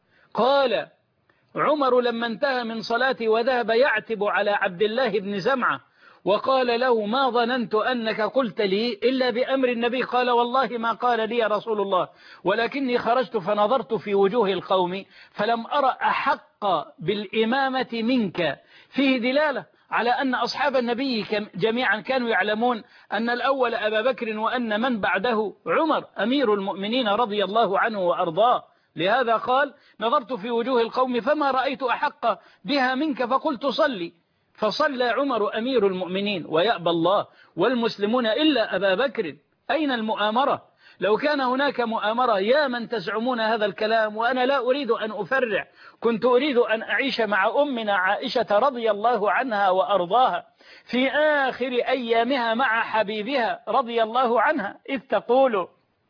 قال عمر لما انتهى من صلاته وذهب يعتب على عبد الله بن زمعة وقال له: ما ظننت أنك قلت لي إلا بأمر النبي. قال: والله ما قال لي رسول الله، ولكني خرجت فنظرت في وجوه القوم فلم أرى أحق بالإمامة منك. فيه دلالة على أن أصحاب النبي جميعا كانوا يعلمون أن الأول أبا بكر وأن من بعده عمر أمير المؤمنين رضي الله عنه وأرضاه. لهذا قال: نظرت في وجوه القوم فما رأيت أحق بها منك فقلت صلي، فصلى عمر أمير المؤمنين. ويأبى الله والمسلمون إلا أبا بكر. أين المؤامرة؟ لو كان هناك مؤامرة يا من تزعمون هذا الكلام، وأنا لا أريد أن أفرع، كنت أريد أن أعيش مع أمنا عائشة رضي الله عنها وأرضاها في آخر أيامها مع حبيبها رضي الله عنها، إذ تقول: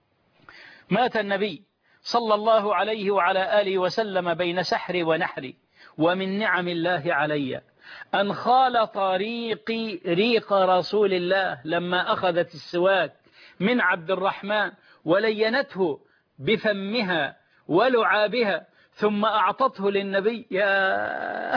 مات النبي صلى الله عليه وعلى آله وسلم بين سحري ونحري، ومن نعم الله علي أن خال طريقي ريق رسول الله لما أخذت السواك من عبد الرحمن ولينته بفمها ولعابها ثم أعطته للنبي. يا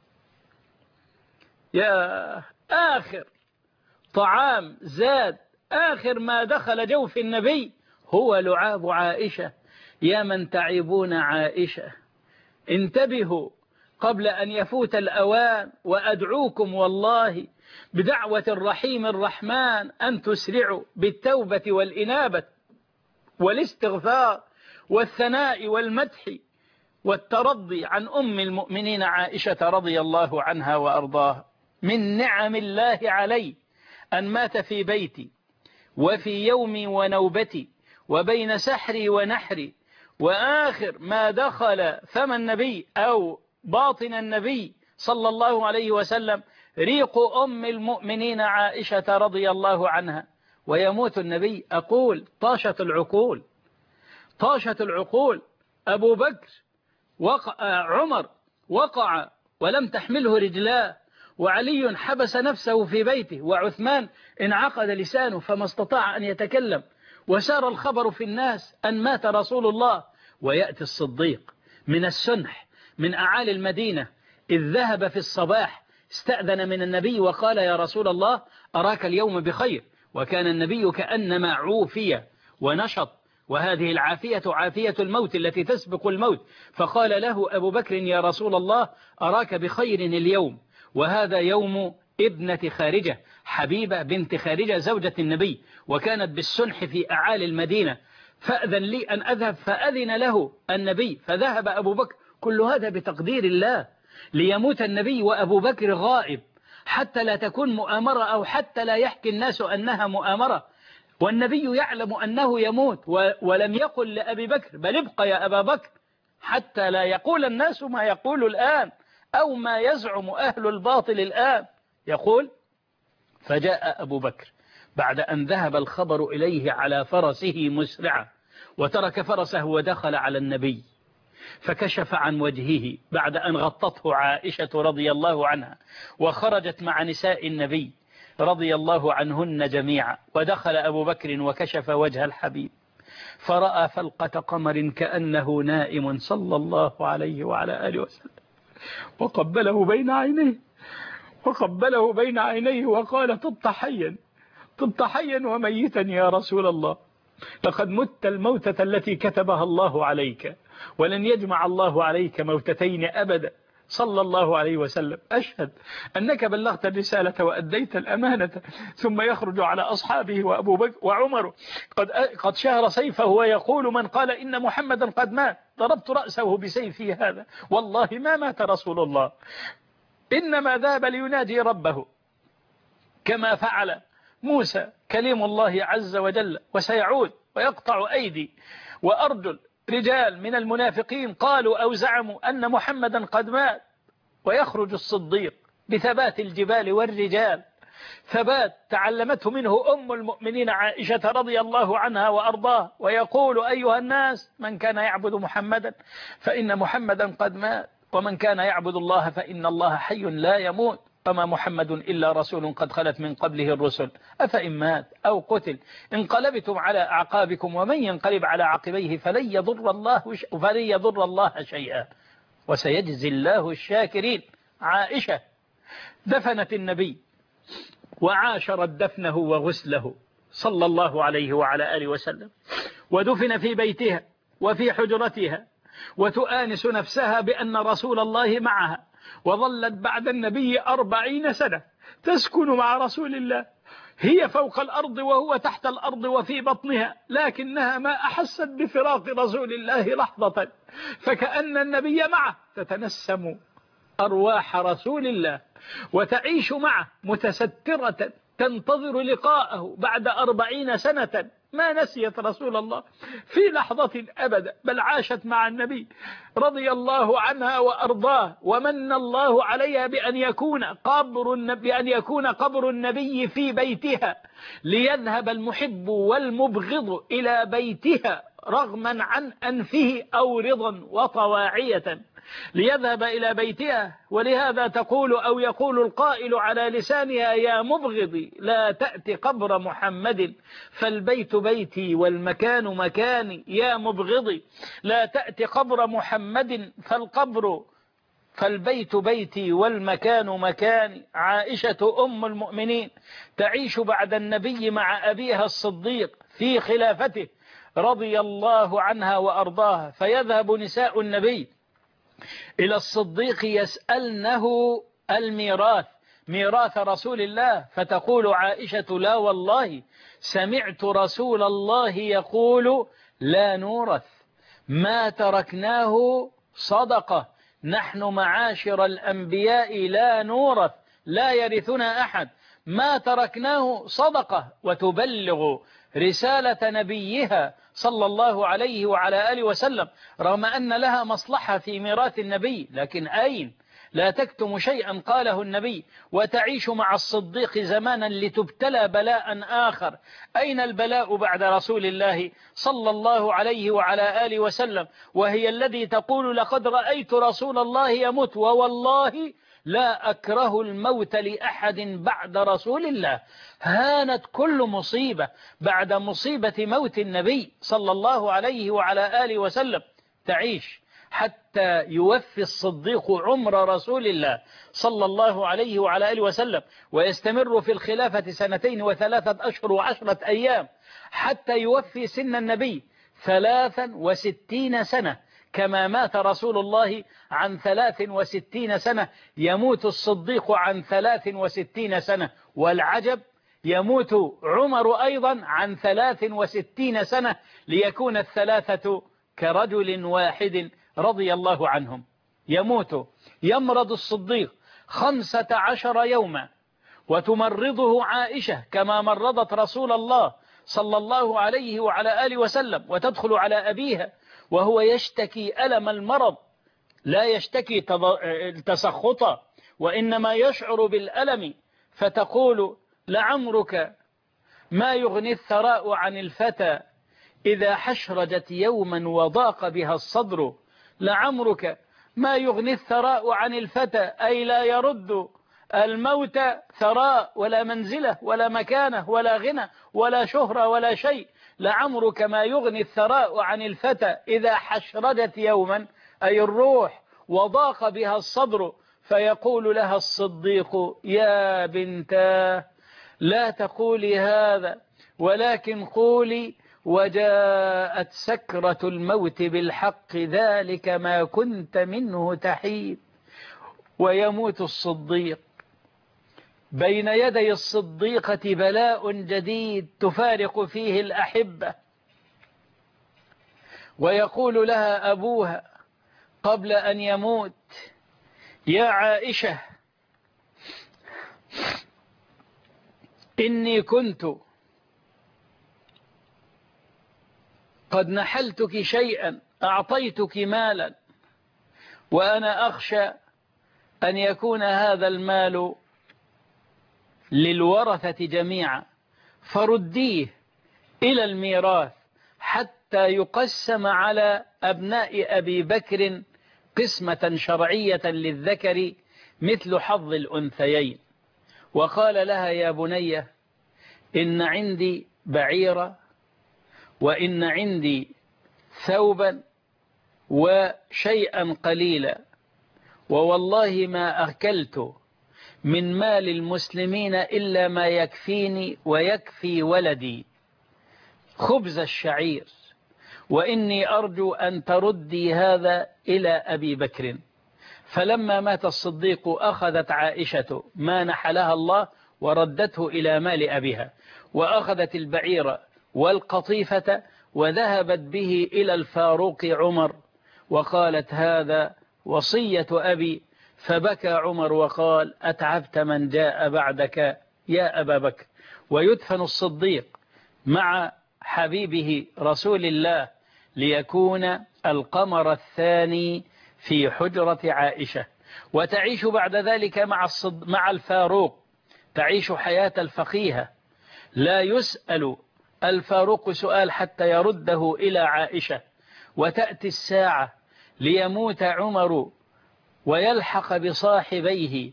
يا آخر طعام زاد، آخر ما دخل جوف النبي هو لعاب عائشة. يا من تعيبون عائشة انتبهوا قبل أن يفوت الأوان، وأدعوكم والله بدعوة الرحيم الرحمن أن تسرعوا بالتوبة والإنابة والاستغفار والثناء والمدح والترضي عن أم المؤمنين عائشة رضي الله عنها وأرضاها. من نعم الله علي أن مات في بيتي وفي يومي ونوبتي وبين سحري ونحري، وآخر ما دخل فم النبي أو باطن النبي صلى الله عليه وسلم ريق أم المؤمنين عائشة رضي الله عنها، ويموت النبي. أقول طاشت العقول، طاشت العقول. أبو بكر وقع، عمر وقع ولم تحمله رجلاه، وعلي حبس نفسه في بيته، وعثمان انعقد لسانه فما استطاع أن يتكلم، وسار الخبر في الناس أن مات رسول الله. ويأتي الصديق من السنح من أعالي المدينة، إذ ذهب في الصباح استأذن من النبي وقال: يا رسول الله أراك اليوم بخير. وكان النبي كأنما عوفي ونشط وهذه العافية عافية الموت التي تسبق الموت. فقال له أبو بكر يا رسول الله أراك بخير اليوم، وهذا يوم ابنة خارجة، حبيبة بنت خارجة زوجة النبي، وكانت بالسنح في أعالي المدينة، فأذن لي أن أذهب، فأذن له النبي فذهب أبو بكر. كل هذا بتقدير الله، ليموت النبي وأبو بكر غائب، حتى لا تكون مؤامرة أو حتى لا يحكي الناس أنها مؤامرة، والنبي يعلم أنه يموت ولم يقل لأبي بكر بل ابقى يا أبا بكر، حتى لا يقول الناس ما يقول الآن أو ما يزعم أهل الباطل الآن. يقول فجاء أبو بكر بعد أن ذهب الخبر إليه على فرسه مسرعا، وترك فرسه ودخل على النبي، فكشف عن وجهه بعد أن غطته عائشة رضي الله عنها، وخرجت مع نساء النبي رضي الله عنهن جميعا، ودخل أبو بكر وكشف وجه الحبيب، فرأى فلقة قمر كأنه نائم صلى الله عليه وعلى آله وسلم، وقبله بين عينيه وقبله بين عينيه وقال طبت حيا طبت حيا وميتا يا رسول الله، لقد مت الموتة التي كتبها الله عليك، ولن يجمع الله عليك موتتين أبدا صلى الله عليه وسلم. أشهد أنك بلغت الرسالة وأديت الأمانة. ثم يخرج على أصحابه وأبو بكر وعمر قد قد شهر سيفه ويقول من قال إن محمدا قد مات ضربت رأسه بسيفي هذا، والله ما مات رسول الله، إنما ذهب ليناجي ربه كما فعل موسى كليم الله عز وجل، وسيعود ويقطع أيدي وأرجل رجال من المنافقين قالوا أو زعموا أن محمدا قد مات، ويخرج الصديق بثبات الجبال والرجال، ثبات تعلمته منه أم المؤمنين عائشة رضي الله عنها وأرضاه، ويقول أيها الناس من كان يعبد محمدا فإن محمدا قد مات، ومن كان يعبد الله فإن الله حي لا يموت، وما محمد إلا رسول قد خلت من قبله الرسل أفإن مات أو قتل انقلبتم على أعقابكم ومن ينقلب على عقبيه فلن يضر الله فلن يضر الله شيئا وسيجزي الله الشاكرين. عائشة دفنت النبي وعاشرت دفنه وغسله صلى الله عليه وعلى آله وسلم، ودفن في بيتها وفي حجرتها، وتؤانس نفسها بأن رسول الله معها، وظلت بعد النبي أربعين سنة تسكن مع رسول الله، هي فوق الأرض وهو تحت الأرض وفي بطنها، لكنها ما أحست بفراق رسول الله لحظة، فكأن النبي معه، تتنسم أرواح رسول الله وتعيش معه متسترة تنتظر لقاءه بعد أربعين سنة، ما نسيت رسول الله في لحظة أبدا، بل عاشت مع النبي رضي الله عنها وأرضاه، ومن الله عليها بأن يكون قبر بأن يكون قبر النبي في بيتها، ليذهب المحب والمبغض إلى بيتها رغما عن أنفه أو رضا وطواعية، ليذهب إلى بيتها. ولهذا تقول أو يقول القائل على لسانها يا مبغضي لا تأتي قبر محمد فالبيت بيتي والمكان مكاني، يا مبغضي لا تأتي قبر محمد فالقبر فالبيت بيتي والمكان مكاني. عائشة أم المؤمنين تعيش بعد النبي مع أبيها الصديق في خلافته رضي الله عنها وأرضاها، فيذهب نساء النبي إلى الصديق يسألنه الميراث، ميراث رسول الله، فتقول عائشة لا والله سمعت رسول الله يقول لا نورث، ما تركناه صدقة، نحن معاشر الأنبياء لا نورث، لا يرثنا أحد، ما تركناه صدقة، وتبلغ رسالة نبيها صلى الله عليه وعلى آله وسلم، رغم أن لها مصلحة في ميراث النبي، لكن أين؟ لا تكتم شيئا قاله النبي، وتعيش مع الصديق زمانا لتبتلى بلاء آخر. أين البلاء بعد رسول الله صلى الله عليه وعلى آله وسلم، وهي الذي تقول لقد رأيت رسول الله يموت ووالله لا أكره الموت لأحد بعد رسول الله. هانت كل مصيبة بعد مصيبة موت النبي صلى الله عليه وعلى آله وسلم. تعيش حتى يوفي الصديق عمر رسول الله صلى الله عليه وعلى آله وسلم، ويستمر في الخلافة سنتين وثلاثة أشهر وعشرة أيام، حتى يوفي سن النبي ثلاثا وستين سنة، كما مات رسول الله عن ثلاث وستين سنة يموت الصديق عن ثلاث وستين سنة، والعجب يموت عمر أيضا عن ثلاث وستين سنة، ليكون الثلاثة كرجل واحد رضي الله عنهم. يموت يمرض الصديق خمسة عشر يوما، وتمرضه عائشة كما مرضت رسول الله صلى الله عليه وعلى آله وسلم، وتدخل على أبيها وهو يشتكي ألم المرض، لا يشتكي تسخطا، وإنما يشعر بالألم، فتقول: لعمرك ما يغني الثراء عن الفتى إذا حشرجت يوما وضاق بها الصدر. لعمرك ما يغني الثراء عن الفتى، أي لا يرد الموت ثراء ولا منزلة ولا مكانة ولا غنى ولا شهرة ولا شيء. لعمرك ما يغني الثراء عن الفتى إذا حشرجت يوما، أي الروح، وضاق بها الصدر. فيقول لها الصديق: يا بنتاه، لا تقولي هذا، ولكن قولي: وجاءت سكرة الموت بالحق، ذلك ما كنت منه تحيد. ويموت الصديق. بين يدي الصديقة بلاء جديد تفارق فيه الأحبة. ويقول لها أبوها قبل أن يموت: يا عائشة، إني كنت قد نحلتك شيئا، أعطيتك مالا، وأنا أخشى أن يكون هذا المال للورثة جميعا، فرديه إلى الميراث حتى يقسم على أبناء أبي بكر قسمة شرعية للذكر مثل حظ الأنثيين. وقال لها: يا بني، إن عندي بعيرة، وإن عندي ثوبا، وشيئا قليلا، ووالله ما أكلت من مال المسلمين إلا ما يكفيني ويكفي ولدي، خبز الشعير، وإني أرجو أن تردي هذا إلى أبي بكر. فلما مات الصديق أخذت عائشة ما نحلها الله وردته إلى مال أبيها، وأخذت البعير والقطيفة وذهبت به إلى الفاروق عمر، وقالت: هذا وصية أبي. فبكى عمر وقال: أتعبت من جاء بعدك يا أبا بكر. ويدفن الصديق مع حبيبه رسول الله ليكون القمر الثاني في حجرة عائشة. وتعيش بعد ذلك مع, الصد... مع الفاروق، تعيش حياة الفقيهة، لا يسأل الفاروق سؤال حتى يرده إلى عائشة. وتأتي الساعة ليموت عمر ويلحق بصاحبيه،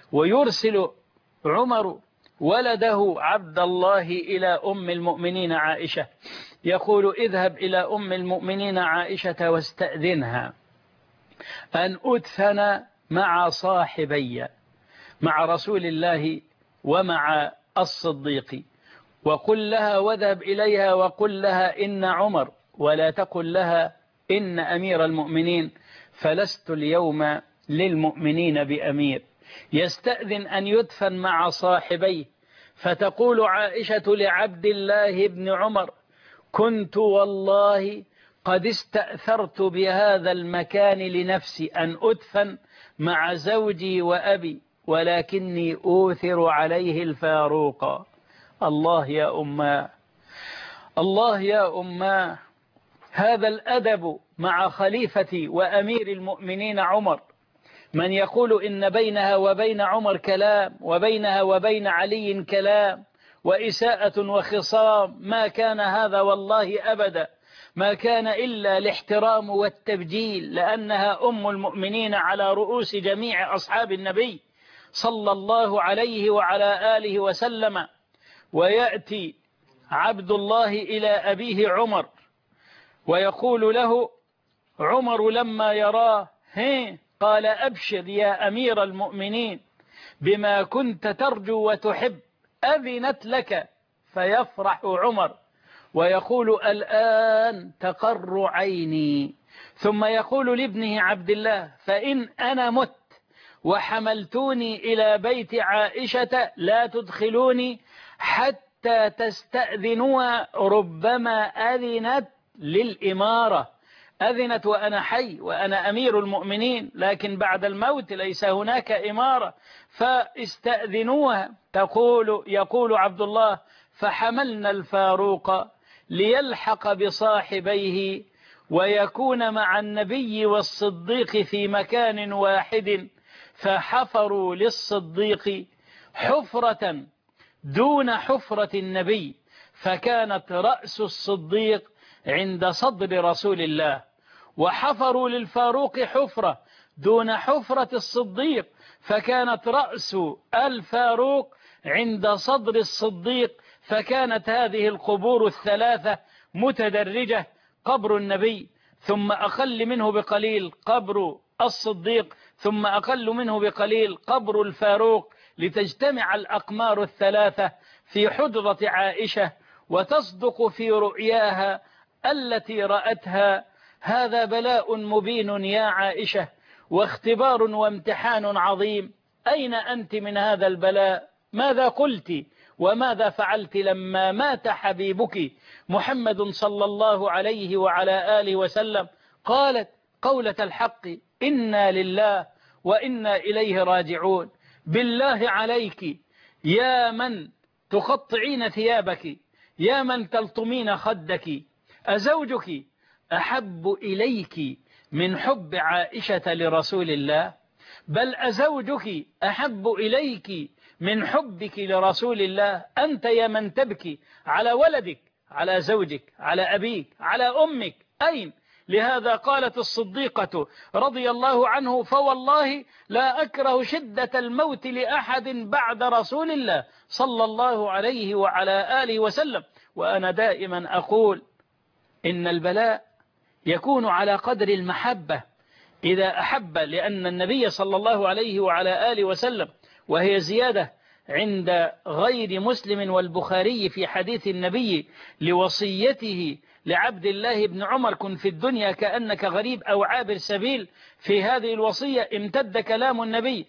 ويرسل عمر ولده عبد الله إلى أم المؤمنين عائشة، يقول: اذهب إلى أم المؤمنين عائشة واستأذنها أن أدفن مع صاحبي، مع رسول الله ومع الصديق، وقل لها، واذهب إليها وقل لها: إن عمر، ولا تقل لها إن أمير المؤمنين، فلست اليوم للمؤمنين بأمير. يستأذن أن يدفن مع صاحبيه، فتقول عائشة لعبد الله بن عمر: كنت والله قد استأثرت بهذا المكان لنفسي أن أدفن مع زوجي وأبي، ولكني أوثر عليه الفاروق. الله يا أماه، الله يا أماه، هذا الأدب مع خليفة وأمير المؤمنين عمر، من يقول إن بينها وبين عمر كلام، وبينها وبين علي كلام وإساءة وخصام، ما كان هذا والله أبدا، ما كان إلا الاحترام والتبجيل، لأنها أم المؤمنين على رؤوس جميع أصحاب النبي صلى الله عليه وعلى آله وسلم. ويأتي عبد الله إلى أبيه عمر ويقول له عمر لما يراه: هي قال: أبشر يا أمير المؤمنين بما كنت ترجو وتحب، أذنت لك. فيفرح عمر ويقول الآن تقر عيني، ثم يقول لابنه عبد الله فإن أنا مت وحملتوني إلى بيت عائشة لا تدخلوني حتى تستأذنوا، ربما أذنت للإمارة، أذنت وأنا حي وأنا أمير المؤمنين، لكن بعد الموت ليس هناك إمارة، فاستأذنوها. تقول يقول عبد الله فحملنا الفاروق ليلحق بصاحبيه ويكون مع النبي والصديق في مكان واحد، فحفروا للصديق حفرة دون حفرة النبي، فكانت رأس الصديق عند صدر رسول الله، وحفروا للفاروق حفرة دون حفرة الصديق، فكانت رأس الفاروق عند صدر الصديق، فكانت هذه القبور الثلاثة متدرجة، قبر النبي ثم أقل منه بقليل قبر الصديق ثم أقل منه بقليل قبر الفاروق، لتجتمع الأقمار الثلاثة في حجرة عائشة وتصدق في رؤياها التي رأتها. هذا بلاء مبين يا عائشة واختبار وامتحان عظيم، أين أنت من هذا البلاء؟ ماذا قلت وماذا فعلت لما مات حبيبك محمد صلى الله عليه وعلى آله وسلم؟ قالت قولة الحق إنا لله وإنا إليه راجعون. بالله عليك يا من تقطعين ثيابك، يا من تلطمين خدك، أزوجك أحب إليك من حب عائشة لرسول الله؟ بل أزوجك أحب إليك من حبك لرسول الله؟ أنت يا من تبكي على ولدك، على زوجك، على أبيك، على أمك، أين؟ لهذا قالت الصديقة رضي الله عنه فوالله لا أكره شدة الموت لأحد بعد رسول الله صلى الله عليه وعلى آله وسلم. وأنا دائما أقول إن البلاء يكون على قدر المحبة، إذا أحب، لأن النبي صلى الله عليه وعلى آله وسلم، وهي زيادة عند غير مسلم والبخاري في حديث النبي لوصيته لعبد الله بن عمر كن في الدنيا كأنك غريب أو عابر سبيل، في هذه الوصية امتد كلام النبي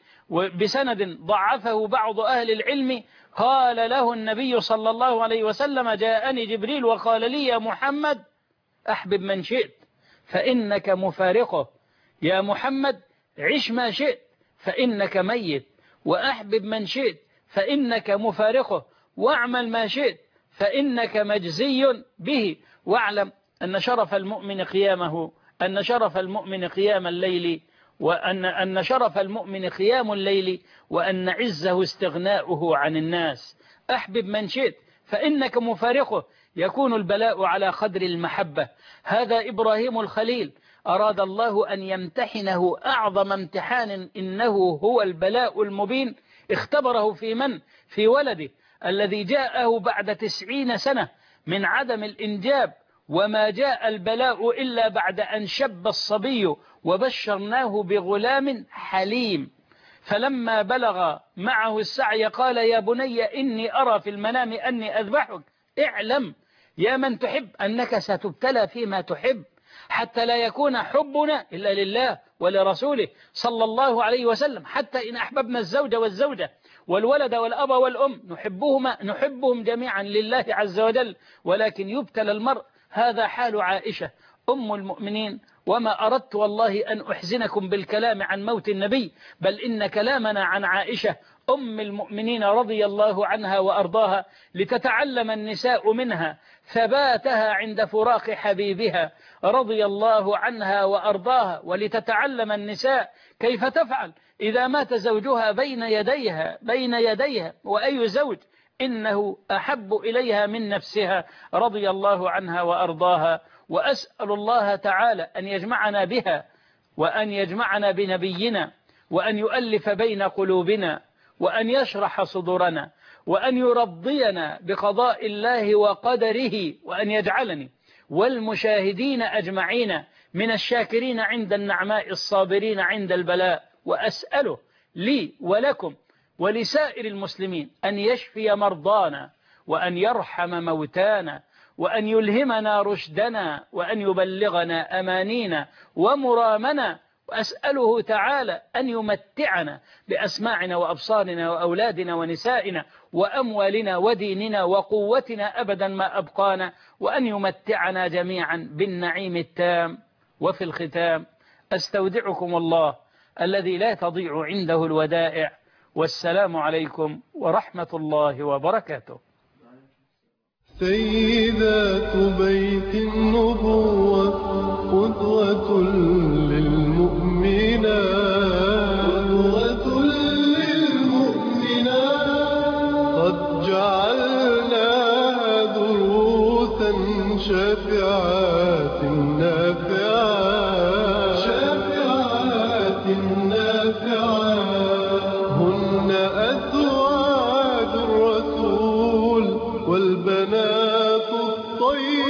بسند ضعفه بعض أهل العلم. قال له النبي صلى الله عليه وسلم جاءني جبريل وقال لي يا محمد أحبب من شئت فإنك مفارقه، يا محمد عش ما شئت فإنك ميت، وأحبب من شئت فإنك مفارقه، واعمل ما شئت فإنك مجزي به، واعلم أن شرف المؤمن قيامه، أن شرف المؤمن قيام الليل، وأن أن شرف المؤمن قيام الليل، وأن عزه استغناؤه عن الناس. أحبب من شئت فإنك مفارقه، يكون البلاء على قدر المحبة. هذا إبراهيم الخليل أراد الله أن يمتحنه أعظم امتحان، إنه هو البلاء المبين، اختبره في من؟ في ولده الذي جاءه بعد تسعين سنة من عدم الإنجاب، وما جاء البلاء إلا بعد أن شب الصبي وبشرناه بغلام حليم. فلما بلغ معه السعي قال يا بني إني أرى في المنام أني أذبحك، اعلم يا من تحب أنك ستبتلى فيما تحب، حتى لا يكون حبنا إلا لله ولرسوله صلى الله عليه وسلم. حتى إن أحببنا الزوج والزوجة والولد والأب والأم نحبهما نحبهم جميعا لله عز وجل، ولكن يبتلى المرء. هذا حال عائشة أم المؤمنين. وما أردت والله أن أحزنكم بالكلام عن موت النبي، بل إن كلامنا عن عائشة أم المؤمنين رضي الله عنها وأرضاها لتتعلم النساء منها ثباتها عند فراق حبيبها رضي الله عنها وأرضاها، ولتتعلم النساء كيف تفعل إذا مات زوجها بين يديها بين يديها وأي زوج إنه أحب إليها من نفسها رضي الله عنها وأرضاها. وأسأل الله تعالى أن يجمعنا بها، وأن يجمعنا بنبينا، وأن يؤلف بين قلوبنا، وأن يشرح صدورنا، وأن يرضينا بقضاء الله وقدره، وأن يجعلني والمشاهدين أجمعين من الشاكرين عند النعماء الصابرين عند البلاء. وأسأله لي ولكم ولسائر المسلمين أن يشفي مرضانا، وأن يرحم موتانا، وأن يلهمنا رشدنا وأن يبلغنا أمانينا ومرامنا. وأسأله تعالى أن يمتعنا بأسماعنا وأبصارنا وأولادنا ونسائنا وأموالنا وديننا وقوتنا أبدا ما أبقانا، وأن يمتعنا جميعا بالنعيم التام. وفي الختام أستودعكم الله الذي لا تضيع عنده الودائع، والسلام عليكم ورحمة الله وبركاته. سيدات بيت النبوة قدوة للمؤمنات، قدوة للمؤمنات، قد جعلناها دروسا شافعات نافعات، شافعات نافعات، هن أزواج الرسول والبنات الطيبات.